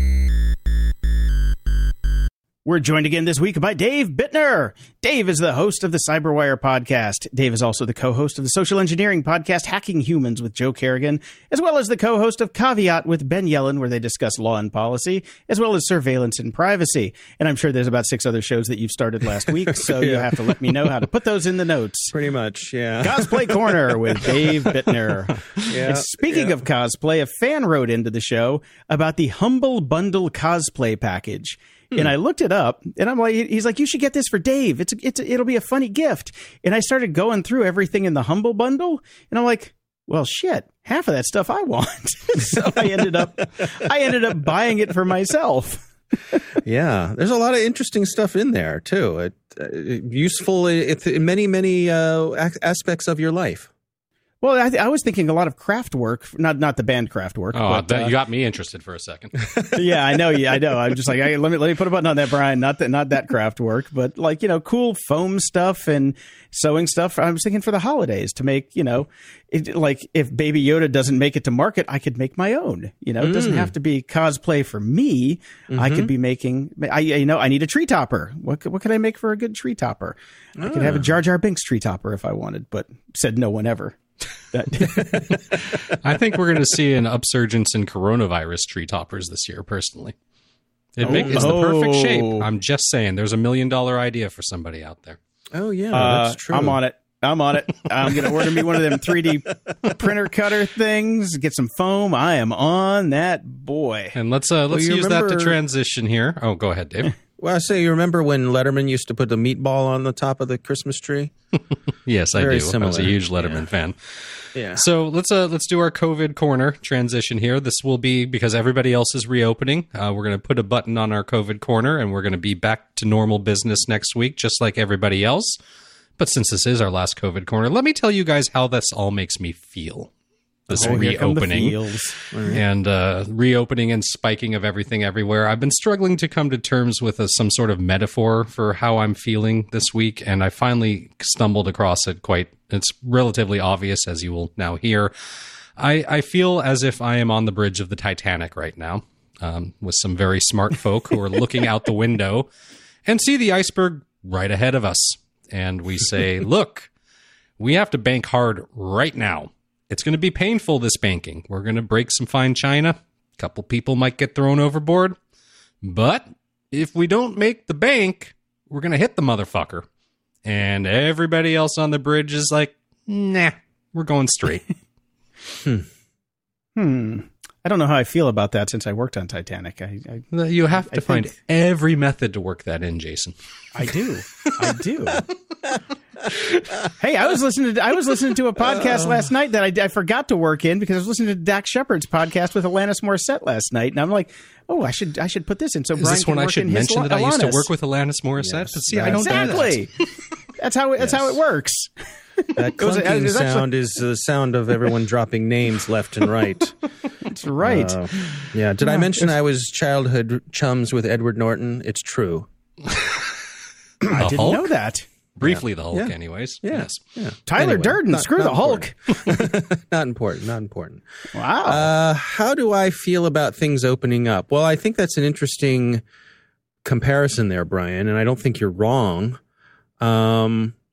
We're joined again this week by Dave Bittner. Dave is the host of the Cyberwire podcast. Dave is also the co-host of the social engineering podcast Hacking Humans with Joe Kerrigan, as well as the co-host of Caveat with Ben Yellen, where they discuss law and policy, as well as surveillance and privacy. And I'm sure there's about six other shows that you've started last week, so yeah. You have to let me know how to put those in the notes. Pretty much, yeah. Cosplay Corner with Dave Bittner. Yeah, and speaking yeah. of cosplay, a fan wrote into the show about the Humble Bundle cosplay package. And I looked it up, and I'm like, he's like, you should get this for Dave. It's it's it'll be a funny gift. And I started going through everything in the Humble Bundle, and I'm like, well, shit, half of that stuff I want. So I ended up, I ended up buying it for myself. Yeah, there's a lot of interesting stuff in there too. It, uh, useful in many many uh, aspects of your life. Well, I, I was thinking a lot of craft work, not not the band craft work. Oh, but, that, uh, you got me interested for a second. Yeah, I know. Yeah, I know. I'm just like, I, let me let me put a button on that, Brian. Not that not that craft work, but like, you know, cool foam stuff and sewing stuff. I was thinking for the holidays to make, you know, it, like if Baby Yoda doesn't make it to market, I could make my own. You know, it doesn't Mm. have to be cosplay for me. I could be making. I you know I need a tree topper. What could- what could I make for a good tree topper? I could have a Jar Jar Binks tree topper if I wanted, but said no one ever. That I think we're going to see an upsurgence in coronavirus tree toppers this year, personally. It make, it's the perfect shape. Oh. I'm just saying, there's a million dollar idea for somebody out there. Oh yeah, Uh, that's true. I'm on it. I'm on it. I'm going to order me one of them three D printer cutter things, get some foam. I am on that, boy. And let's uh, let's you use that to remember- transition here. Oh, go ahead, Dave. Well, I say, you remember when Letterman used to put the meatball on the top of the Christmas tree? Yes, I Very do. I was similar. a huge Letterman Yeah. fan. Yeah. So let's uh let's do our COVID corner transition here. This will be because everybody else is reopening. Uh, we're going to put a button on our COVID corner, and we're going to be back to normal business next week, just like everybody else. But since this is our last COVID corner, let me tell you guys how this all makes me feel. This Oh, here come the reopening feels. and uh, reopening and spiking of everything everywhere. I've been struggling to come to terms with a, some sort of metaphor for how I'm feeling this week, and I finally stumbled across it quite. It's relatively obvious, as you will now hear. I, I feel as if I am on the bridge of the Titanic right now, um, with some very smart folk who are looking out the window and see the iceberg right ahead of us. And we say, look, we have to bank hard right now. It's going to be painful, this banking. We're going to break some fine china. A couple people might get thrown overboard. But if we don't make the bank, we're going to hit the motherfucker. And everybody else on the bridge is like, nah, we're going straight. Hmm. I don't know how I feel about that since I worked on Titanic. I I, You have to I find think- every method to work that in, Jason. I do. I do. Hey, I was listening to I was listening to a podcast last night that I, I forgot to work in because I was listening to Dak Shepard's podcast with Alanis Morissette last night, and I'm like, oh, I should I should put this in so Is Brian this can when I work should in his mention that I used to Alanis. work with Alanis Morissette? Yes, but see, I don't do that. Exactly. That's how it, that's how it works. That was- it clunking was actually- sound is the sound of everyone dropping names left and right. That's right. Uh, yeah. Did I mention I was childhood chums with Edward Norton? It's true. I didn't Hulk? know that. Briefly, the Hulk, Yeah. anyways. Yeah. Yes. Yeah. Tyler Anyway, Durden, not- screw not the Hulk. important. Not important. Not important. Wow. Uh, how do I feel about things opening up? Well, I think that's an interesting comparison there, Brian, and I don't think you're wrong. Um,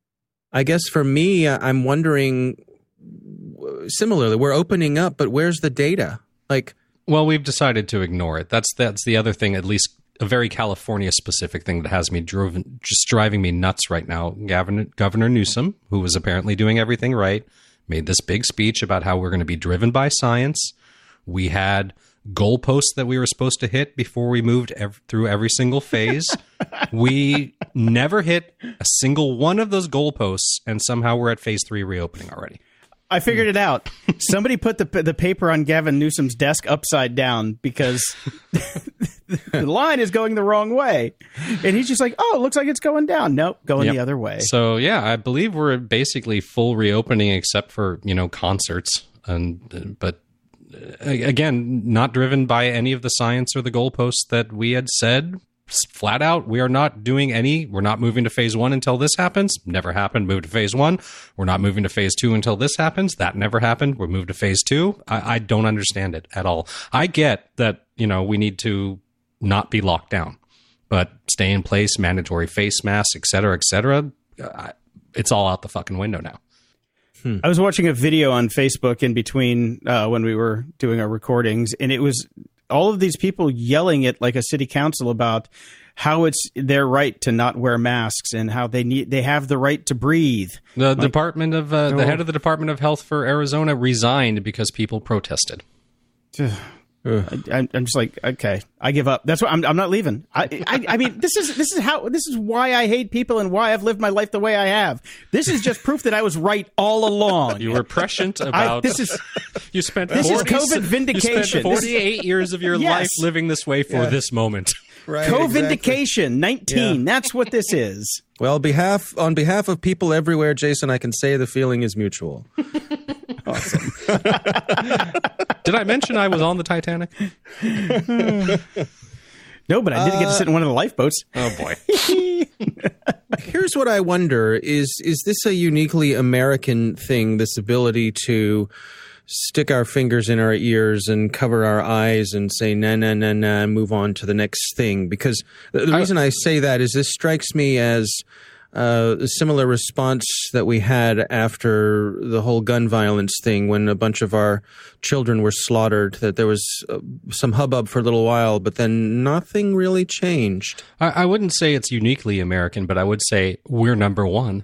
I guess for me, I'm wondering, similarly, we're opening up, but where's the data? Like, well, we've decided to ignore it. That's that's the other thing, at least a very California-specific thing that has me driven, just driving me nuts right now. Gavin, Governor Newsom, who was apparently doing everything right, made this big speech about how we're going to be driven by science. We had goalposts that we were supposed to hit before we moved ev- through every single phase. We never hit a single one of those goalposts, and somehow we're at phase three reopening already. I figured it out. Somebody put the the paper on Gavin Newsom's desk upside down because the line is going the wrong way. And he's just like, oh, it looks like it's going down. Nope, going Yep. the other way. So, yeah, I believe we're basically full reopening except for, you know, concerts. And But, uh, again, not driven by any of the science or the goalposts that we had said. Flat out, we are not doing any. We're not moving to phase one until this happens. Never happened. Move to phase one. We're not moving to phase two until this happens. That never happened. We're moved to phase two. I, I don't understand it at all. I get that, you know, we need to not be locked down, but stay in place, mandatory face masks, et cetera, et cetera. Uh, it's all out the fucking window now. Hmm. I was watching a video on Facebook in between uh, when we were doing our recordings, and it was all of these people yelling at like a city council about how it's their right to not wear masks and how they need they have the right to breathe. The like, Department of uh, oh. the head of the Department of Health for Arizona resigned because people protested. I, I'm just like, okay, I give up. That's why I'm, I'm not leaving. I, I, I mean, this is this is how this is why I hate people and why I've lived my life the way I have. This is just proof that I was right all along. You were prescient about. I, this is you spent. This forty, is COVID vindication. You spent forty-eight years of your Yes. life living this way for Yeah. this moment. right, co-vindication. exactly. nineteen. Yeah. That's what this is. Well, behalf on behalf of people everywhere, Jason, I can say the feeling is mutual. Awesome. Did I mention I was on the Titanic? No, but I did get to sit in one of the lifeboats. Oh boy. Here's what I wonder is is this a uniquely American thing, this ability to stick our fingers in our ears and cover our eyes and say na na na na and move on to the next thing? Because the, the reason I say that is this strikes me as uh, a similar response that we had after the whole gun violence thing when a bunch of our children were slaughtered, that there was uh, some hubbub for a little while, but then nothing really changed. I, I wouldn't say it's uniquely American, but I would say we're number one.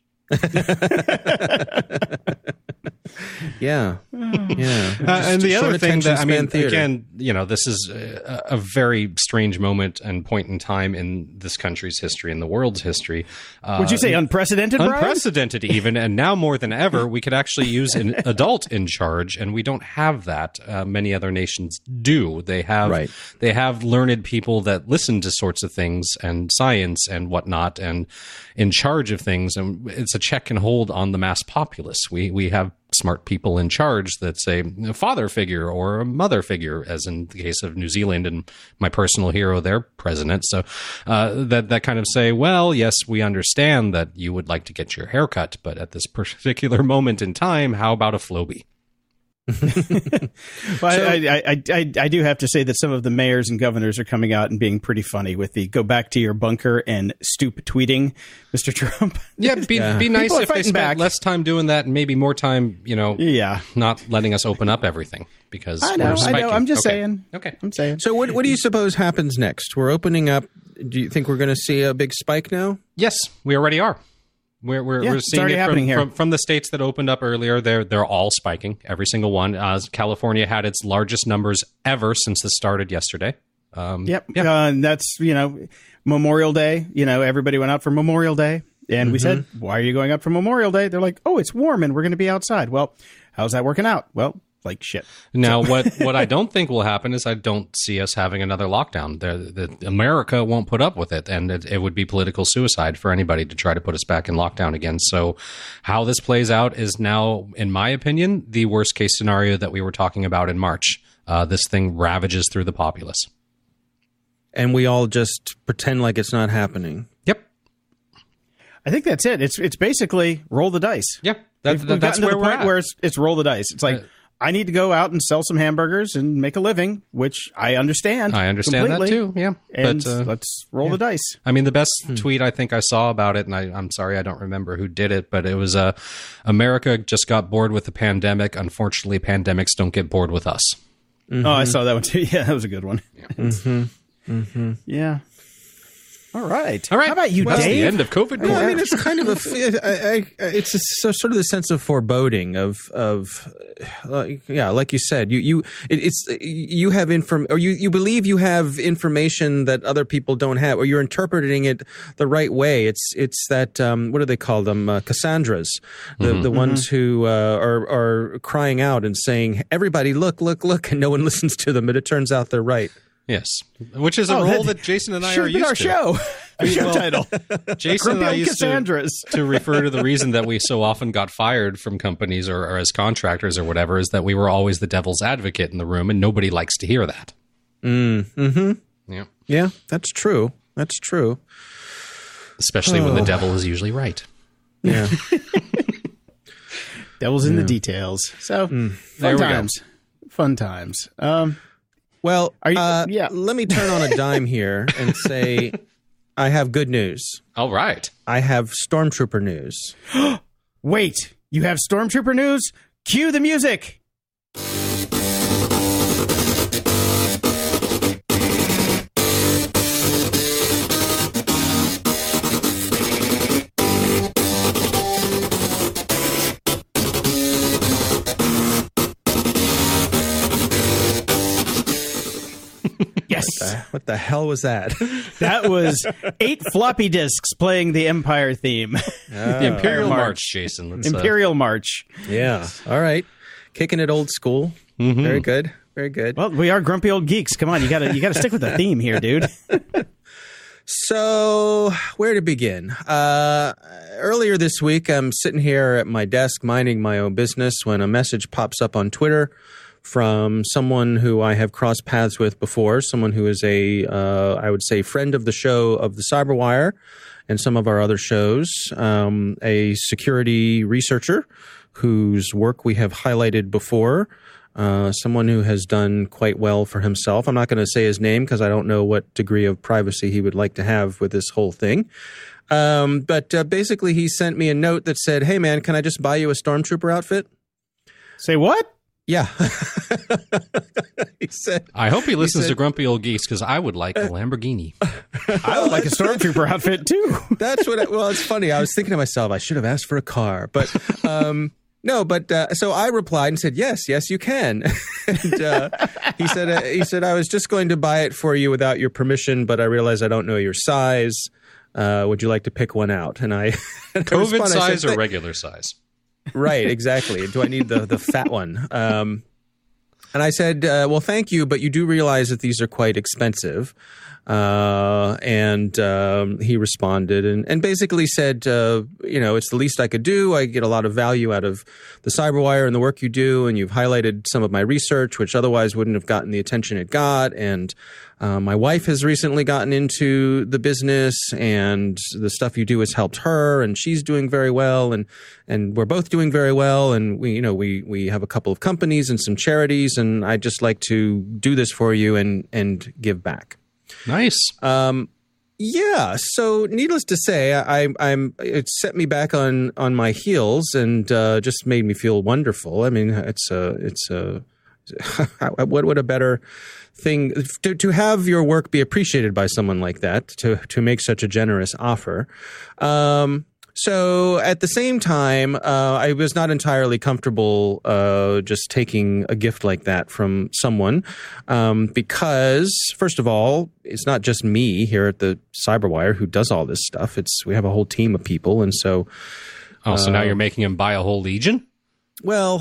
Yeah, yeah. Uh, and the Short other thing that, I attention mean, span theater. again, you know, this is a, a very strange moment and point in time in this country's history, in the world's history. Uh, Would you say unprecedented, Brian? Unprecedented even, and now more than ever, we could actually use an adult in charge, and we don't have that. Uh, many other nations do. They have Right. they have learned people that listen to sorts of things and science and whatnot, and in charge of things. And it's a check and hold on the mass populace. We we have smart people in charge that say a father figure or a mother figure, as in the case of New Zealand and my personal hero, their president. So uh, that that kind of say, well, yes, we understand that you would like to get your hair cut, but at this particular moment in time, how about a Flowbee? Well, I, I, I, I, I do have to say that some of the mayors and governors are coming out and being pretty funny with the go back to your bunker and stoop tweeting, Mister Trump. Yeah, be, Yeah. be nice People are if they fighting spent back. less time doing that and maybe more time, you know, Yeah. not letting us open up everything because I know, we're I spiking. know. I'm just Okay. saying. Okay. I'm saying. So what what do you suppose happens next? We're opening up. Do you think we're going to see a big spike now? Yes, we already are. We're we're, Yeah, we're it's seeing already it happening from, here. from from the states that opened up earlier. They're they're all spiking, every single one. Uh, California had its largest numbers ever since this started yesterday. Um, Yep. Yeah. Uh, and that's, you know, Memorial Day. You know, everybody went out for Memorial Day. And we said, why are you going out for Memorial Day? They're like, oh, it's warm and we're going to be outside. Well, how's that working out? Well, like shit. Now, what, what I don't think will happen is I don't see us having another lockdown. The, the, America won't put up with it, and it, it would be political suicide for anybody to try to put us back in lockdown again. So how this plays out is now, in my opinion, the worst case scenario that we were talking about in March. Uh, this thing ravages through the populace. And we all just pretend like it's not happening. Yep. I think that's it. It's it's basically roll the dice. Yeah. That, We've that, that's gotten to where the we're point at. where it's, it's roll the dice. It's like, I need to go out and sell some hamburgers and make a living, which I understand. I understand completely. that too. Yeah. And but, uh, let's roll yeah. the dice. I mean, the best hmm. tweet I think I saw about it, and I, I'm sorry I don't remember who did it, but it was uh, America just got bored with the pandemic. Unfortunately, pandemics don't get bored with us. Mm-hmm. Oh, I saw that one too. Yeah, that was a good one. Yeah. Mm-hmm. Mm-hmm. Yeah. All right. All right. How about you, well, Dave? That's the end of COVID. No, I mean, it's kind of a, I, I, it's a, so, sort of the sense of foreboding of, of, uh, yeah, like you said, you, you, it, it's, you have inform, or you, you believe you have information that other people don't have, or you're interpreting it the right way. It's, it's that, um, what do they call them? Uh, Cassandras, the, mm-hmm. the ones mm-hmm. who, uh, are, are crying out and saying, everybody, look, look, look, and no one listens to them. But it turns out they're right. Yes, which is a oh, role that, that Jason and I should are have been used our to. show. Our show well, title. Jason and I used Cassandras. to, to refer to the reason that we so often got fired from companies or, or as contractors or whatever is that we were always the devil's advocate in the room, and nobody likes to hear that. Mm, mm-hmm. Yeah, yeah, that's true. That's true. Especially oh. when the devil is usually right. Yeah. Devil's yeah. in the details. So mm. fun times. Go. Fun times. Um. Well, Are you, uh, yeah. let me turn on a dime here and say I have good news. All right. I have Stormtrooper news. Wait, you have Stormtrooper news? Cue the music. Yes. What the, what the hell was that? That was eight floppy disks playing the Empire theme. Oh. The Imperial March, March Jason. Let's, Imperial uh, March. Yeah. All right. Kicking it old school. Mm-hmm. Very good. Very good. Well, we are grumpy old geeks. Come on, you gotta you gotta stick with the theme here, dude. So, where to begin? Uh, earlier this week, I'm sitting here at my desk minding my own business when a message pops up on Twitter from someone who I have crossed paths with before, someone who is a, uh, I would say, friend of the show of the Cyberwire and some of our other shows, um, a security researcher whose work we have highlighted before, uh, someone who has done quite well for himself. I'm not going to say his name because I don't know what degree of privacy he would like to have with this whole thing. Um, but uh, basically, he sent me a note that said, "Hey, man, can I just buy you a Stormtrooper outfit?" Say what? Yeah. He said, I hope he listens he said, to Grumpy Old Geeks because I would like a Lamborghini. I would like a Stormtrooper outfit too. That's what, I, well, it's funny. I was thinking to myself, I should have asked for a car. But um, no, but uh, so I replied and said, yes, yes, you can. And uh, he said, uh, he said, I was just going to buy it for you without your permission, but I realized I don't know your size. Uh, would you like to pick one out? And I, and COVID I size said, or regular size? Right, exactly. Do I need the, the fat one? Um, and I said, uh, well, thank you, but you do realize that these are quite expensive. Uh, and um, he responded and, and basically said, uh, you know, it's the least I could do. I get a lot of value out of the Cyberwire and the work you do, and you've highlighted some of my research, which otherwise wouldn't have gotten the attention it got. And uh, my wife has recently gotten into the business, and the stuff you do has helped her, and she's doing very well, and and we're both doing very well. And we, you know, we we have a couple of companies and some charities, and I'd just like to do this for you and and give back. Nice. Um, yeah. So, needless to say, I, I'm. It set me back on on my heels and uh, just made me feel wonderful. I mean, it's a. It's a. What would a better thing to to have your work be appreciated by someone like that, to to make such a generous offer. Um, So at the same time, uh, I was not entirely comfortable uh, just taking a gift like that from someone um, because, first of all, it's not just me here at the Cyberwire who does all this stuff. It's we have a whole team of people, and so. Oh, so uh, now you're making him buy a whole legion? Well,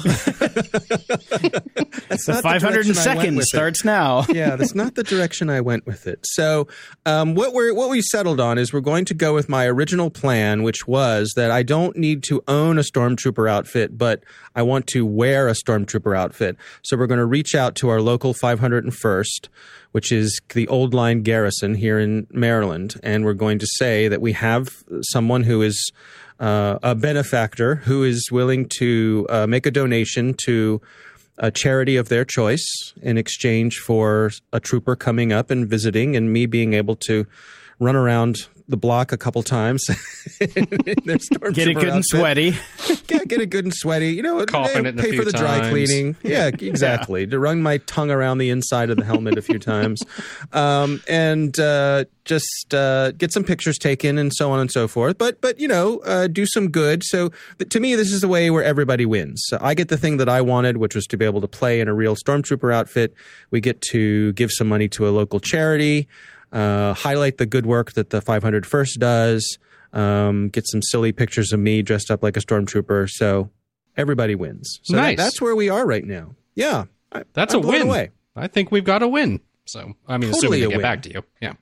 that's the five hundred seconds starts now. Yeah, that's not the direction I went with it. So, um, what we're what we settled on is we're going to go with my original plan, which was that I don't need to own a Stormtrooper outfit, but I want to wear a Stormtrooper outfit. So we're going to reach out to our local five hundred first, which is the Old Line Garrison here in Maryland, and we're going to say that we have someone who is Uh, a benefactor who is willing to uh, make a donation to a charity of their choice in exchange for a trooper coming up and visiting and me being able to run around the block a couple times. Get it good and sweaty. Get, get it good and sweaty. You know, Coughing it in a pay few for the dry times. cleaning. Yeah, exactly. Yeah. To run my tongue around the inside of the helmet a few times. Um, and uh, just uh, get some pictures taken and so on and so forth. But, but you know, uh, do some good. So th- to me, this is the way where everybody wins. So I get the thing that I wanted, which was to be able to play in a real Stormtrooper outfit. We get to give some money to a local charity. Uh, highlight the good work that the five hundred first does, um, get some silly pictures of me dressed up like a stormtrooper. So everybody wins. So nice. that, that's where we are right now. Yeah. I, That's I'm a win. Away. I think we've got a win. So, I mean, Totally assuming they a get win. back to you. Yeah.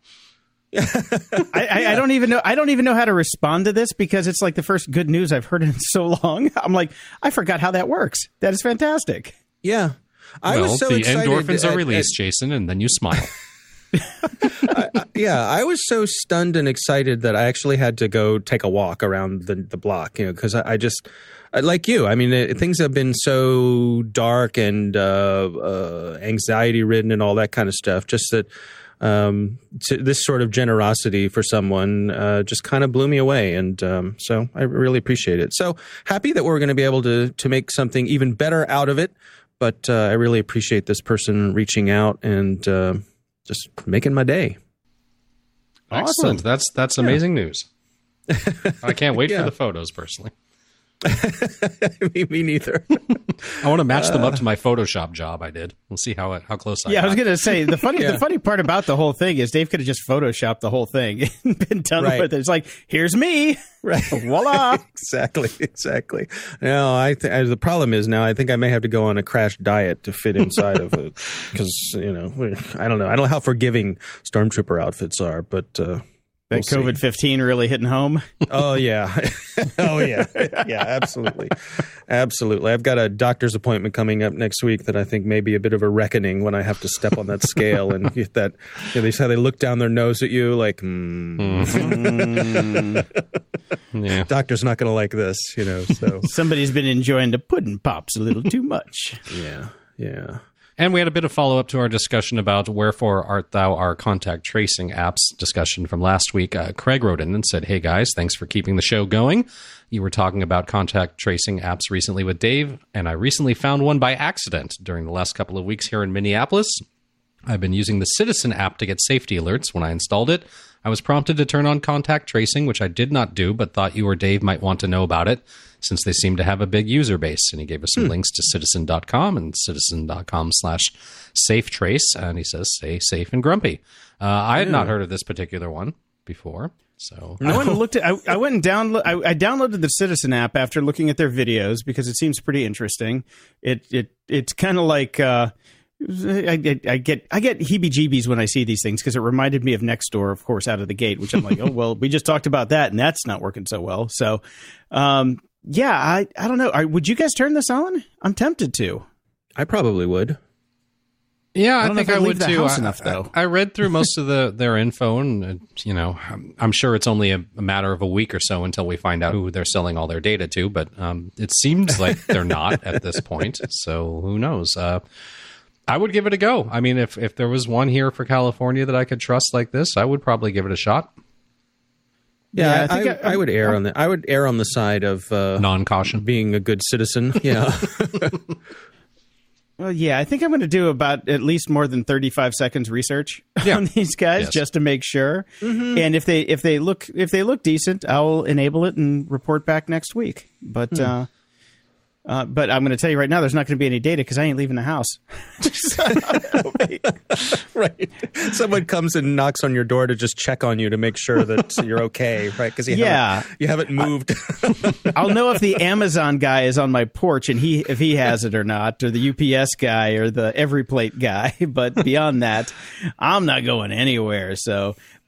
I, I, I don't even know. I don't even know how to respond to this because it's like the first good news I've heard in so long. I'm like, I forgot how that works. That is fantastic. Yeah. I well, was so the excited endorphins at, are released, at, Jason, and then you smile. I, I, yeah, I was so stunned and excited that I actually had to go take a walk around the, the block, you know, because I, I just, like you, I mean, it, things have been so dark and uh, uh, anxiety ridden and all that kind of stuff. Just that um, to, this sort of generosity for someone uh, just kind of blew me away. And um, so I really appreciate it. So happy that we're going to be able to to make something even better out of it. But uh, I really appreciate this person reaching out and uh, just making my day. Excellent. Awesome. That's that's amazing news. I can't wait Yeah. for the photos, personally. me, me neither. I want to match them up to my Photoshop job I did. We'll see how how close I Yeah, I got. was going to say the funny Yeah. the funny part about the whole thing is Dave could have just photoshopped the whole thing and been done Right. with it. It's like, here's me. Right. Voila. Exactly. Exactly. No, I th- the problem is now I think I may have to go on a crash diet to fit inside of it because, you know, I don't know. I don't know how forgiving Stormtrooper outfits are, but uh, That we'll see. COVID fifteen really hitting home. Oh, yeah. Oh, yeah. Yeah, absolutely. Absolutely. I've got a doctor's appointment coming up next week that I think may be a bit of a reckoning when I have to step on that scale and get that. You know, they say they look down their nose at you like, mm, Yeah. doctor's not going to like this, you know, so. Somebody's been enjoying the pudding pops a little too much. Yeah. Yeah. And we had a bit of follow-up to our discussion about Wherefore Art Thou, our contact tracing apps discussion from last week. Uh, Craig wrote in and said, hey guys, thanks for keeping the show going. You were talking about contact tracing apps recently with Dave, and I recently found one by accident during the last couple of weeks here in Minneapolis. I've been using the Citizen app to get safety alerts. When I installed it, I was prompted to turn on contact tracing, which I did not do, but thought you or Dave might want to know about it, since they seem to have a big user base. And he gave us some links to citizen dot com and citizen dot com slash safe trace. And he says, stay safe and grumpy. Uh, I had not heard of this particular one before. So I went and looked at. I, I went and download. I, I downloaded the Citizen app after looking at their videos because it seems pretty interesting. It it it's kind of like. Uh, I, I, I get I get heebie-jeebies when I see these things because it reminded me of Nextdoor, of course, out of the gate. Which I'm like, oh well, we just talked about that, and that's not working so well. So, um, yeah, I I don't know. Are, would you guys turn this on? I'm tempted to. I probably would. yeah, I, I don't know think if I I'd leave would the too. house I, enough, though. I, I read through most of the their info, and uh, you know, I'm, I'm sure it's only a, a matter of a week or so until we find out who they're selling all their data to. But um, it seems like they're not at this point. So who knows? Uh, I would give it a go. I mean, if if there was one here for California that I could trust like this, I would probably give it a shot. Yeah, Yeah, I I, think I, I- I would err on the I would err on the side of uh, Non-caution. being a good citizen. Yeah. Well, yeah, I think I'm going to do about at least more than thirty-five seconds research Yeah. on these guys Yes. just to make sure. And if they if they look if they look decent, I'll enable it and report back next week. But uh, uh, but I'm going to tell you right now, there's not going to be any data because I ain't leaving the house. Right. Someone comes and knocks on your door to just check on you to make sure that you're okay, right? Because you Yeah. haven't, you haven't moved. I'll know if the Amazon guy is on my porch and he if he has it or not, or the U P S guy or the Every Plate guy. But beyond that, I'm not going anywhere. So.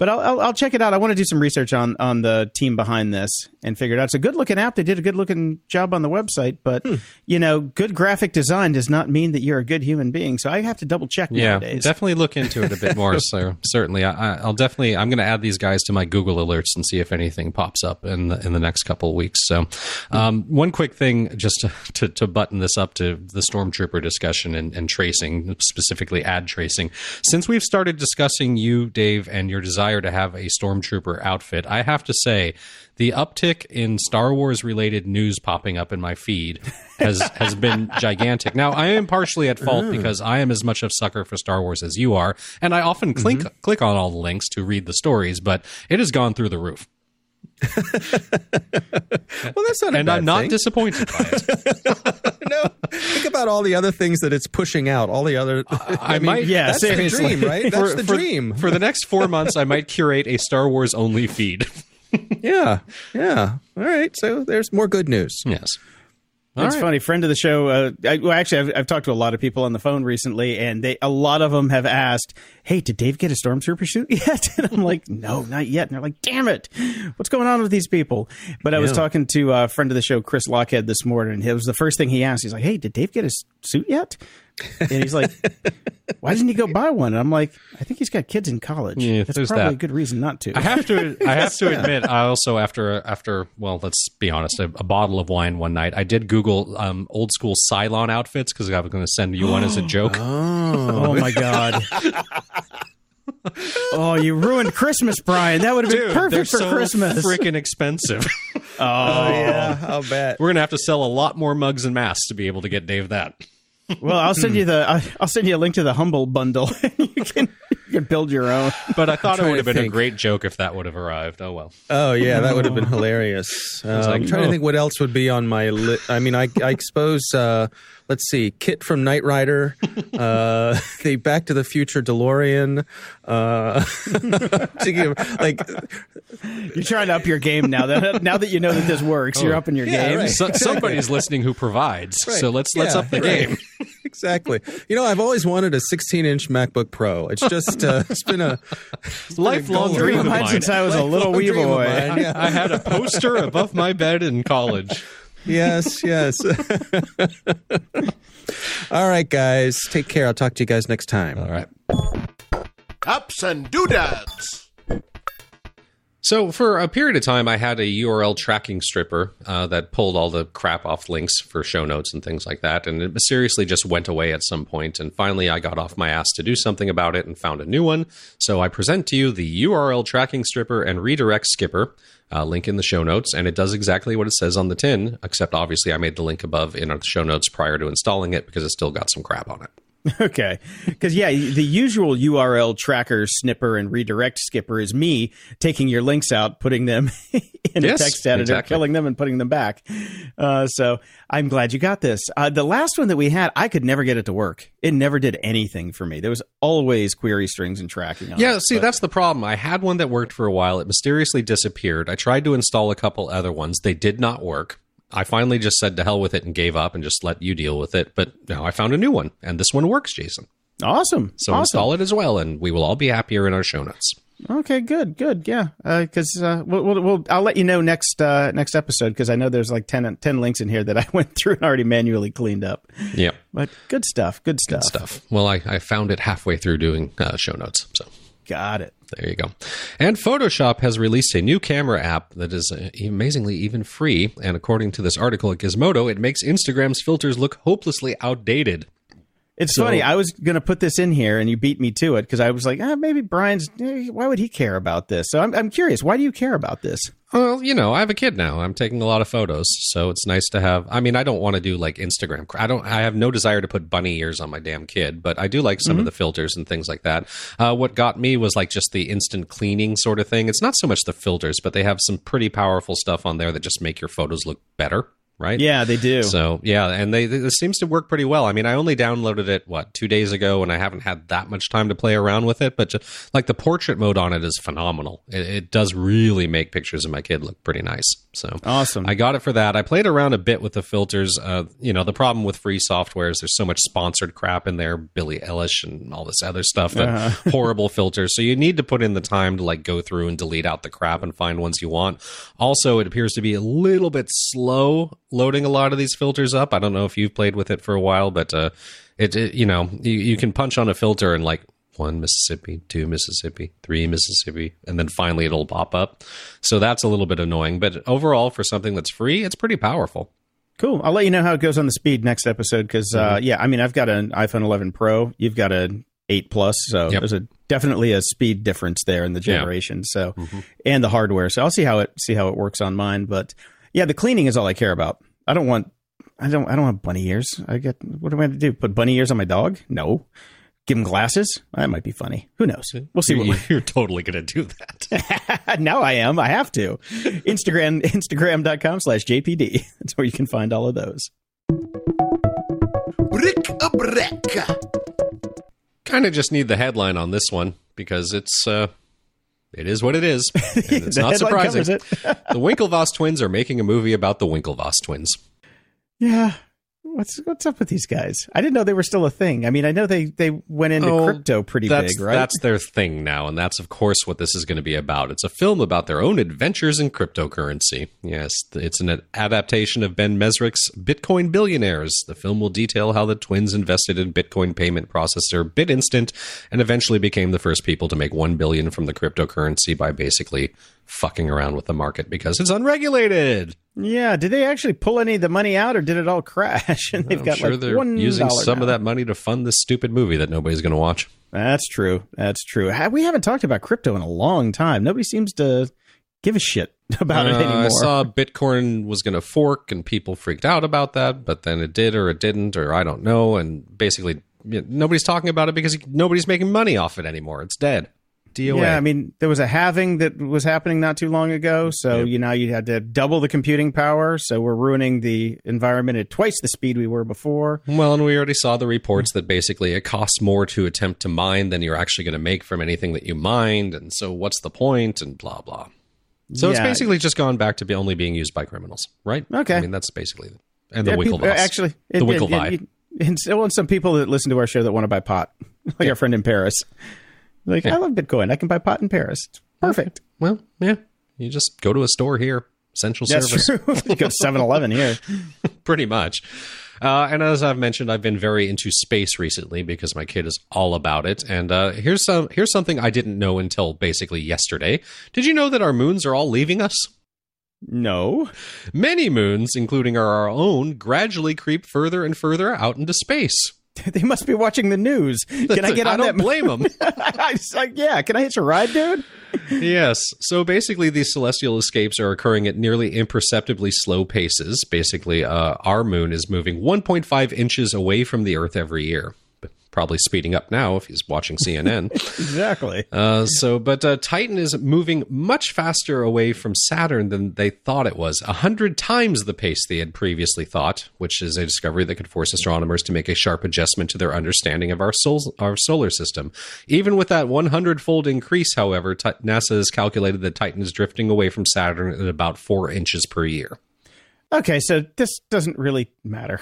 But I'll, I'll I'll check it out. I want to do some research on on the team behind this and figure it out. It's a good looking app. They did a good looking job on the website, but hmm. you know, good graphic design does not mean that you're a good human being. So I have to double check yeah, nowadays. Definitely look into it a bit more. So certainly, I, I'll definitely I'm going to add these guys to my Google alerts and see if anything pops up in the, in the next couple of weeks. So um, one quick thing, just to, to to button this up to the Stormtrooper discussion and, and tracing, specifically ad tracing. Since we've started discussing you, Dave, and your desire to have a Stormtrooper outfit, I have to say the uptick in Star Wars related news popping up in my feed has has been gigantic. Now, I am partially at fault because I am as much a sucker for Star Wars as you are, and I often click mm-hmm. click on all the links to read the stories, but it has gone through the roof. Well, that's not a and bad I'm not thing. disappointed by it. No, think about all the other things that it's pushing out. All the other, I, I mean, might, yeah, that's seriously. the dream, right? That's for, the for, dream. For the next four months, I might curate a Star Wars only feed. yeah, yeah. All right, so there's more good news. Yes. All it's right. funny. Friend of the show. Uh, I, well, actually, I've, I've talked to a lot of people on the phone recently, and they a lot of them have asked, "Hey, did Dave get a Stormtrooper suit yet?" And I'm like, "No, not yet." And they're like, "Damn it, what's going on with these people?" But I was yeah. talking to a friend of the show, Chris Lockhead, this morning, and it was the first thing he asked. He's like, "Hey, did Dave get his suit yet?" And he's like, "Why doesn't he go buy one?" And I'm like, "I think he's got kids in college. Yeah, That's probably that. a good reason not to." I have to. I have to admit, I also after after well, let's be honest, a, a bottle of wine one night, I did Google um, old school Cylon outfits because I was going to send you one as a joke. Oh, oh my god. Oh, you ruined Christmas, Brian. That would have been Dude, perfect they're for so Christmas. Freaking expensive. oh. oh yeah, I'll bet. We're gonna have to sell a lot more mugs and masks to be able to get Dave that. Well, I'll send you the I'll send you a link to the Humble bundle. you can you can build your own. But I thought it would have been think. a great joke if that would have arrived. Oh well. Oh yeah, that would have been hilarious. Uh, like, I'm trying oh. to think what else would be on my list. I mean, I, I suppose. Uh, let's see, Kit from Knight Rider, uh, the Back to the Future DeLorean. Uh, like you're trying to up your game now. That now that you know that this works, oh. you're upping your yeah, game. Right. So, somebody's listening who provides. Right. So let's let's yeah, up the right. game. Exactly. You know, I've always wanted a sixteen inch MacBook Pro. It's just uh, it's been a it's been lifelong a dream of mine since I was a little wee boy. Mine, yeah. I had a poster above my bed in college. Yes, yes. All right, guys. Take care. I'll talk to you guys next time. All right. Ups and doodads. So for a period of time, I had a U R L tracking stripper uh, that pulled all the crap off links for show notes and things like that. And it mysteriously just went away at some point. And finally, I got off my ass to do something about it and found a new one. So I present to you the U R L tracking stripper and redirect skipper. Uh, link in the show notes, and it does exactly what it says on the tin, except obviously I made the link above in the show notes prior to installing it because it still got some crap on it. Okay. Because, yeah, the usual U R L tracker, snipper, and redirect skipper is me taking your links out, putting them in yes, a text editor, exactly. killing them, and putting them back. Uh, so I'm glad you got this. Uh, the last one that we had, I could never get it to work. It never did anything for me. There was always query strings and tracking on Yeah, it, see, but- that's the problem. I had one that worked for a while. It mysteriously disappeared. I tried to install a couple other ones. They did not work. I finally just said to hell with it and gave up and just let you deal with it. But now I found a new one, and this one works, Jason. Awesome. So awesome. install it as well, and we will all be happier in our show notes. Okay, good, good, yeah. Because uh, uh, we'll, we'll, we'll, I'll let you know next uh, next episode because I know there's like ten, ten links in here that I went through and already manually cleaned up. Yeah, but good stuff, good stuff, good stuff. Well, I, I found it halfway through doing uh, show notes, so got it. There you go. And Photoshop has released a new camera app that is uh, amazingly even free. And according to this article at Gizmodo, it makes Instagram's filters look hopelessly outdated. It's So- funny. I was going to put this in here, and you beat me to it because I was like, ah, maybe Brian's. eh, Why would he care about this? So I'm, I'm curious. Why do you care about this? Well, you know, I have a kid now. I'm taking a lot of photos, so it's nice to have. I mean, I don't want to do like Instagram. I don't. I have no desire to put bunny ears on my damn kid, but I do like some of the filters and things like that. Uh, what got me was like just the instant cleaning sort of thing. It's not so much the filters, but they have some pretty powerful stuff on there that just make your photos look better. Right? Yeah, they do. So yeah, and they it seems to work pretty well. I mean, I only downloaded it what two days ago, and I haven't had that much time to play around with it. But just, like the portrait mode on it is phenomenal. It, it does really make pictures of my kid look pretty nice. So Awesome. I got it for that. I played around a bit with the filters. Uh, you know, the problem with free software is there's so much sponsored crap in there, Billie Eilish and all this other stuff, that Uh-huh. horrible filters. So you need to put in the time to like go through and delete out the crap and find ones you want. Also, it appears to be a little bit slow loading a lot of these filters up. I don't know if you've played with it for a while, but uh, it, it you know, you, you can punch on a filter and like one Mississippi, two Mississippi, three Mississippi, and then finally it'll pop up. So that's a little bit annoying. But overall, for something that's free, it's pretty powerful. Cool. I'll let you know how it goes on the speed next episode because, uh, yeah, I mean, I've got an iPhone eleven Pro. You've got an eight Plus. So Yep. there's a definitely a speed difference there in the Yeah. generation. So and the hardware. So I'll see how it see how it works on mine. But yeah, the cleaning is all I care about. I don't want I don't I don't have bunny ears. I get what am I going to do? Put bunny ears on my dog? No. Give him glasses? That might be funny. Who knows? We'll see. You're, What you're totally going to do that. now I am. I have to. Instagram, Instagram.com slash JPD. That's where you can find all of those. Brick a brick. Kind of just need the headline on this one because it's uh, it is what it is. And it's The not headline surprising. covers it. The Winklevoss twins are making a movie about the Winklevoss twins. Yeah. What's what's up with these guys? I didn't know they were still a thing. I mean, I know they, they went into Oh, crypto pretty that's, big, right? That's their thing now, and that's, of course, what this is going to be about. It's a film about their own adventures in cryptocurrency. Yes, it's an adaptation of Ben Mesrick's Bitcoin Billionaires. The film will detail how the twins invested in Bitcoin payment processor BitInstant and eventually became the first people to make one billion dollars from the cryptocurrency by basically fucking around with the market because it's unregulated. Yeah. Did they actually pull any of the money out, or did it all crash? And they've I'm got sure like they're one using dollar some now. of that money to fund this stupid movie that nobody's going to watch. That's true. That's true. Ha- We haven't talked about crypto in a long time. Nobody seems to give a shit about it Uh, anymore. I saw Bitcoin was going to fork, and people freaked out about that, but then it did or it didn't, or I don't know. And basically, you know, nobody's talking about it because nobody's making money off it anymore. It's dead. D O A. Yeah, I mean, there was a halving that was happening not too long ago. So, Yep. you know, you had to double the computing power. So we're ruining the environment at twice the speed we were before. Well, and we already saw the reports that basically it costs more to attempt to mine than you're actually going to make from anything that you mined. And so what's the point? And blah, blah. So it's Yeah. basically just gone back to be only being used by criminals, right? Okay. I mean, that's basically it. And the Yeah, people- Winklevoss. Actually, the it- it- Winklevi. it- it- and so and some people that listen to our show that want to buy pot, like our friend in Paris. Like, Yeah. I love Bitcoin. I can buy pot in Paris. It's perfect. Well, yeah. You just go to a store here. Essential That's service. true. You go seven eleven here. Pretty much. Uh, and as I've mentioned, I've been very into space recently because my kid is all about it. And uh, here's some here's something I didn't know until basically yesterday. Did you know that our moons are all leaving us? No. Many moons, including our own, gradually creep further and further out into space. They must be watching the news. Can I get on I don't that? blame them. I was like, yeah, can I hitch a ride, dude? Yes. So basically, these celestial escapes are occurring at nearly imperceptibly slow paces. Basically, uh, our moon is moving one point five inches away from the Earth every year. But probably speeding up now if he's watching C N N. Exactly. Uh, so, but uh, Titan is moving much faster away from Saturn than they thought it was, a hundred times the pace they had previously thought, which is a discovery that could force astronomers to make a sharp adjustment to their understanding of our, sol- our solar system. Even with that one hundred fold increase, however, Ti- NASA has calculated that Titan is drifting away from Saturn at about four inches per year. Okay, so this doesn't really matter.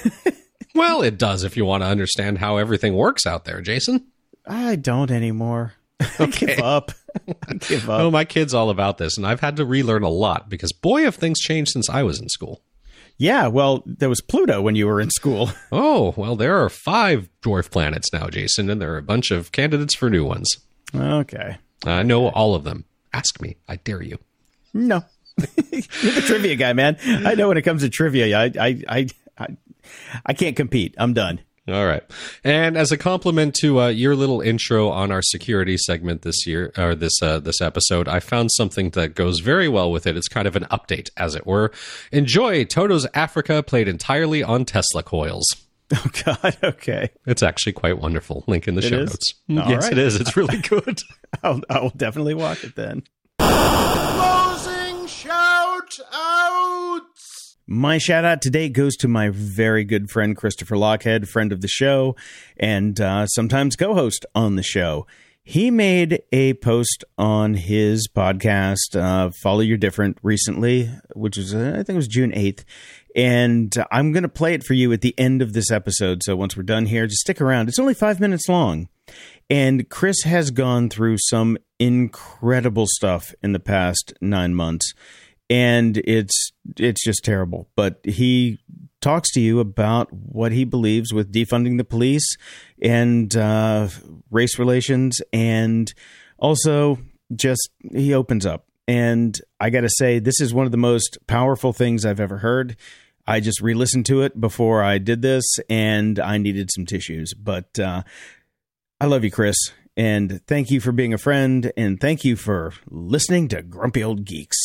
Well, it does if you want to understand how everything works out there, Jason. I don't anymore. I give up. I give up. Oh, my kid's all about this, and I've had to relearn a lot because, boy, have things changed since I was in school. Yeah, well, there was Pluto when you were in school. Oh, well, there are five dwarf planets now, Jason, and there are a bunch of candidates for new ones. Okay. I know all of them. Ask me. I dare you. No. You're the trivia guy, man. I know when it comes to trivia, I, I, I, I, I can't compete. I'm done. All right. And as a compliment to uh, your little intro on our security segment this year, or this uh, this episode, I found something that goes very well with it. It's kind of an update, as it were. Enjoy Toto's Africa played entirely on Tesla coils. Oh, God. Okay. It's actually quite wonderful. Link in the It show is? notes. All Yes, right. it is. It's really good. I'll, I'll definitely watch it then. Closing shout outs. My shout out today goes to my very good friend, Christopher Lockhead, friend of the show, and uh, sometimes co-host on the show. He made a post on his podcast, uh, Follow Your Different, recently, which was, uh, I think it was June eighth. And I'm going to play it for you at the end of this episode. So once we're done here, just stick around. It's only five minutes long. And Chris has gone through some incredible stuff in the past nine months. And it's it's just terrible. But he talks to you about what he believes with defunding the police and uh, race relations. And also just he opens up. And I got to say, this is one of the most powerful things I've ever heard. I just re-listened to it before I did this, and I needed some tissues. But uh, I love you, Chris, and thank you for being a friend, and thank you for listening to Grumpy Old Geeks.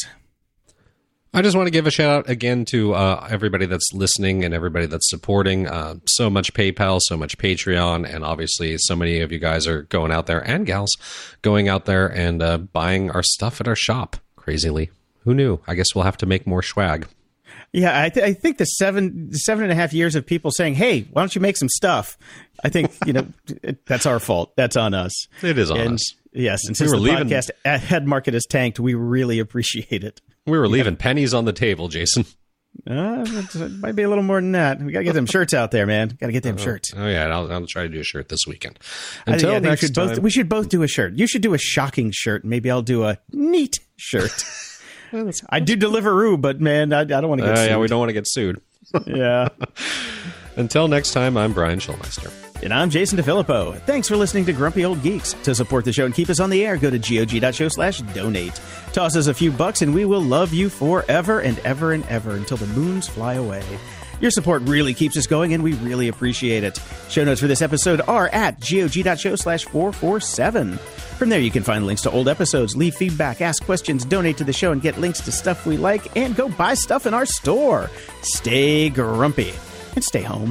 I just want to give a shout out again to uh, everybody that's listening and everybody that's supporting. Uh, so much PayPal, so much Patreon, and obviously so many of you guys are going out there, and gals, going out there and uh, buying our stuff at our shop, crazily. Who knew? I guess we'll have to make more swag. Yeah, I, th- I think the seven seven and a half years of people saying, hey, why don't you make some stuff? I think, you know, that's our fault. That's on us. It is on and, us. Yes, and We since were the leaving- podcast ad market has tanked, we really appreciate it. We were leaving pennies on the table, Jason. Uh, it might be a little more than that. We got to get them shirts out there, man. Got to get them shirts. Oh, yeah, I'll, I'll try to do a shirt this weekend. I think, Until I think we, next should time. both, we should both do a shirt. You should do a shocking shirt. Maybe I'll do a neat shirt. I do Deliveroo, but man, I, I don't want to Uh, get sued. yeah, we don't want to get sued. Yeah. Until next time, I'm Brian Schulmeister. And I'm Jason DeFilippo. Thanks for listening to Grumpy Old Geeks. To support the show and keep us on the air, go to gog.show slash donate. Toss us a few bucks and we will love you forever and ever and ever until the moons fly away. Your support really keeps us going and we really appreciate it. Show notes for this episode are at gog.show slash 447. From there, you can find links to old episodes, leave feedback, ask questions, donate to the show, and get links to stuff we like, and go buy stuff in our store. Stay grumpy and stay home.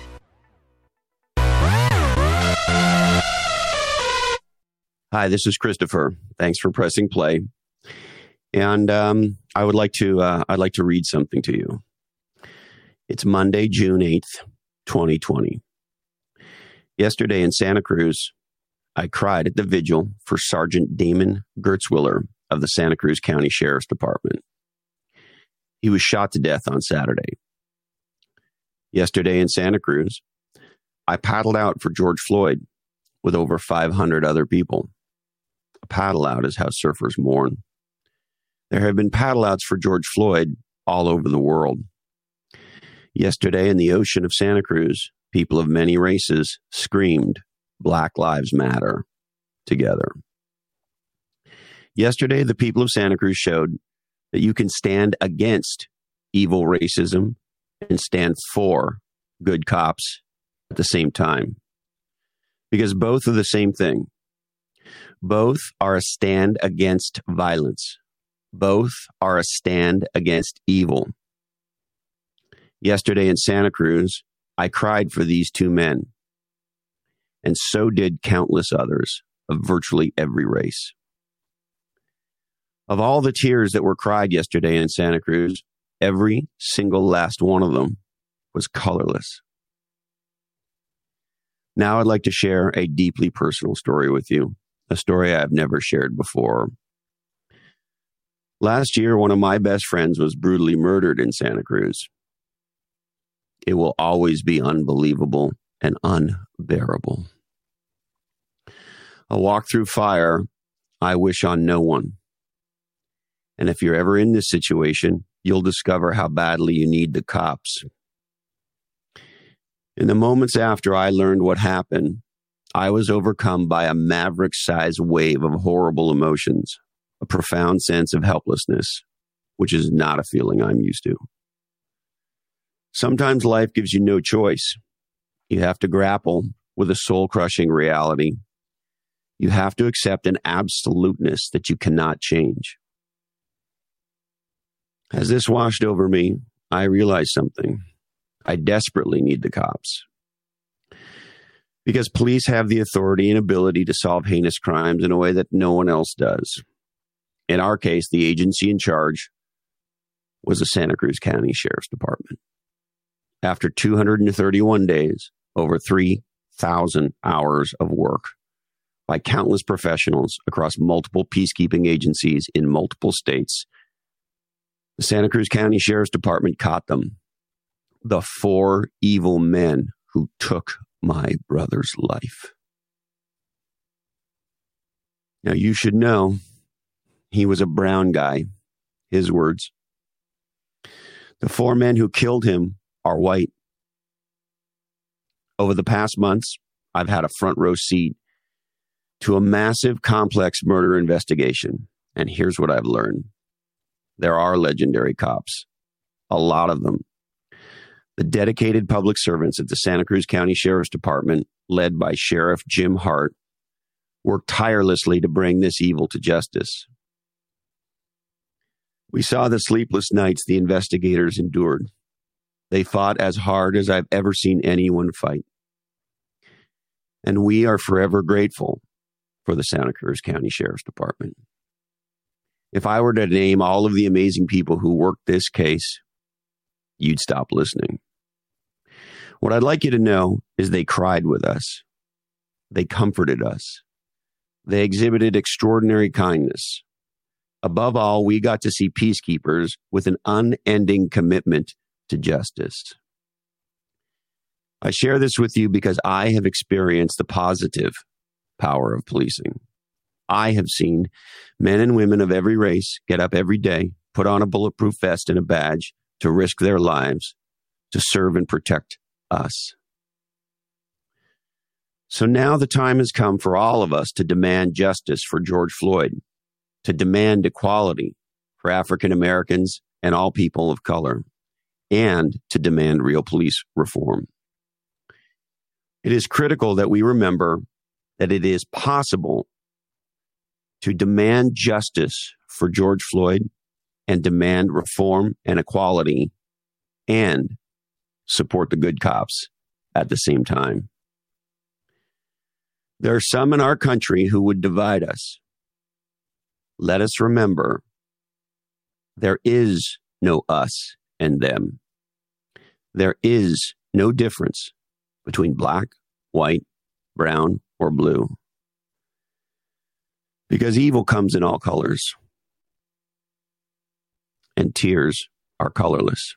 Hi, this is Christopher. Thanks for pressing play. And um, I would like to uh, I'd like to read something to you. It's Monday, June eighth, twenty twenty. Yesterday in Santa Cruz, I cried at the vigil for Sergeant Damon Gertzwiller of the Santa Cruz County Sheriff's Department. He was shot to death on Saturday. Yesterday in Santa Cruz, I paddled out for George Floyd with over five hundred other people. A paddle out is how surfers mourn. There have been paddle outs for George Floyd all over the world. Yesterday in the ocean of Santa Cruz, people of many races screamed, Black Lives Matter, together. Yesterday, the people of Santa Cruz showed that you can stand against evil racism and stand for good cops at the same time. Because both are the same thing. Both are a stand against violence. Both are a stand against evil. Yesterday in Santa Cruz, I cried for these two men. And so did countless others of virtually every race. Of all the tears that were cried yesterday in Santa Cruz, every single last one of them was colorless. Now I'd like to share a deeply personal story with you, a story I've never shared before. Last year, one of my best friends was brutally murdered in Santa Cruz. It will always be unbelievable and unbearable. A walk through fire, I wish on no one. And if you're ever in this situation, you'll discover how badly you need the cops. In the moments after I learned what happened, I was overcome by a maverick-sized wave of horrible emotions, a profound sense of helplessness, which is not a feeling I'm used to. Sometimes life gives you no choice. You have to grapple with a soul-crushing reality. You have to accept an absoluteness that you cannot change. As this washed over me, I realized something. I desperately need the cops. Because police have the authority and ability to solve heinous crimes in a way that no one else does. In our case, the agency in charge was the Santa Cruz County Sheriff's Department. After two hundred thirty-one days, over three thousand hours of work, by countless professionals across multiple peacekeeping agencies in multiple states. The Santa Cruz County Sheriff's Department caught them, the four evil men who took my brother's life. Now, you should know he was a brown guy, his words. The four men who killed him are white. Over the past months, I've had a front row seat to a massive, complex murder investigation. And here's what I've learned. There are legendary cops, a lot of them. The dedicated public servants at the Santa Cruz County Sheriff's Department, led by Sheriff Jim Hart, worked tirelessly to bring this evil to justice. We saw the sleepless nights the investigators endured. They fought as hard as I've ever seen anyone fight. And we are forever grateful for the Santa Cruz County Sheriff's Department. If I were to name all of the amazing people who worked this case, you'd stop listening. What I'd like you to know is they cried with us. They comforted us. They exhibited extraordinary kindness. Above all, we got to see peacekeepers with an unending commitment to justice. I share this with you because I have experienced the positive power of policing. I have seen men and women of every race get up every day, put on a bulletproof vest and a badge to risk their lives to serve and protect us. So now the time has come for all of us to demand justice for George Floyd, to demand equality for African Americans and all people of color, and to demand real police reform. It is critical that we remember that it is possible to demand justice for George Floyd and demand reform and equality and support the good cops at the same time. There are some in our country who would divide us. Let us remember there is no us and them. There is no difference between black, white, brown, or blue. Because evil comes in all colors. And tears are colorless.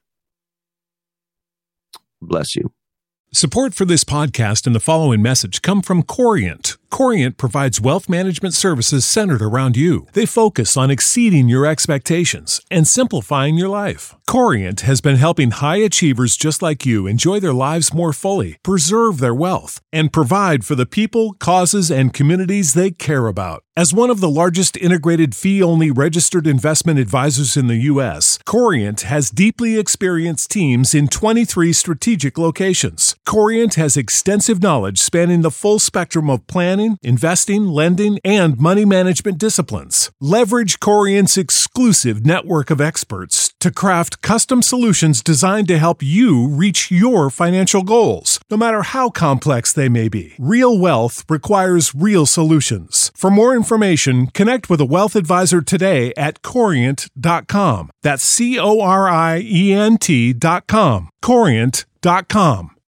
Bless you. Support for this podcast and the following message come from Corient. Corient provides wealth management services centered around you. They focus on exceeding your expectations and simplifying your life. Corient has been helping high achievers just like you enjoy their lives more fully, preserve their wealth, and provide for the people, causes, and communities they care about. As one of the largest integrated fee-only registered investment advisors in the U S, Corient has deeply experienced teams in twenty-three strategic locations. Corient has extensive knowledge spanning the full spectrum of planning, investing, lending, and money management disciplines. Leverage Corient's exclusive network of experts to craft custom solutions designed to help you reach your financial goals, no matter how complex they may be. Real wealth requires real solutions. For more information, connect with a wealth advisor today at corient dot com. That's C O R I E N T dot com. corient dot com.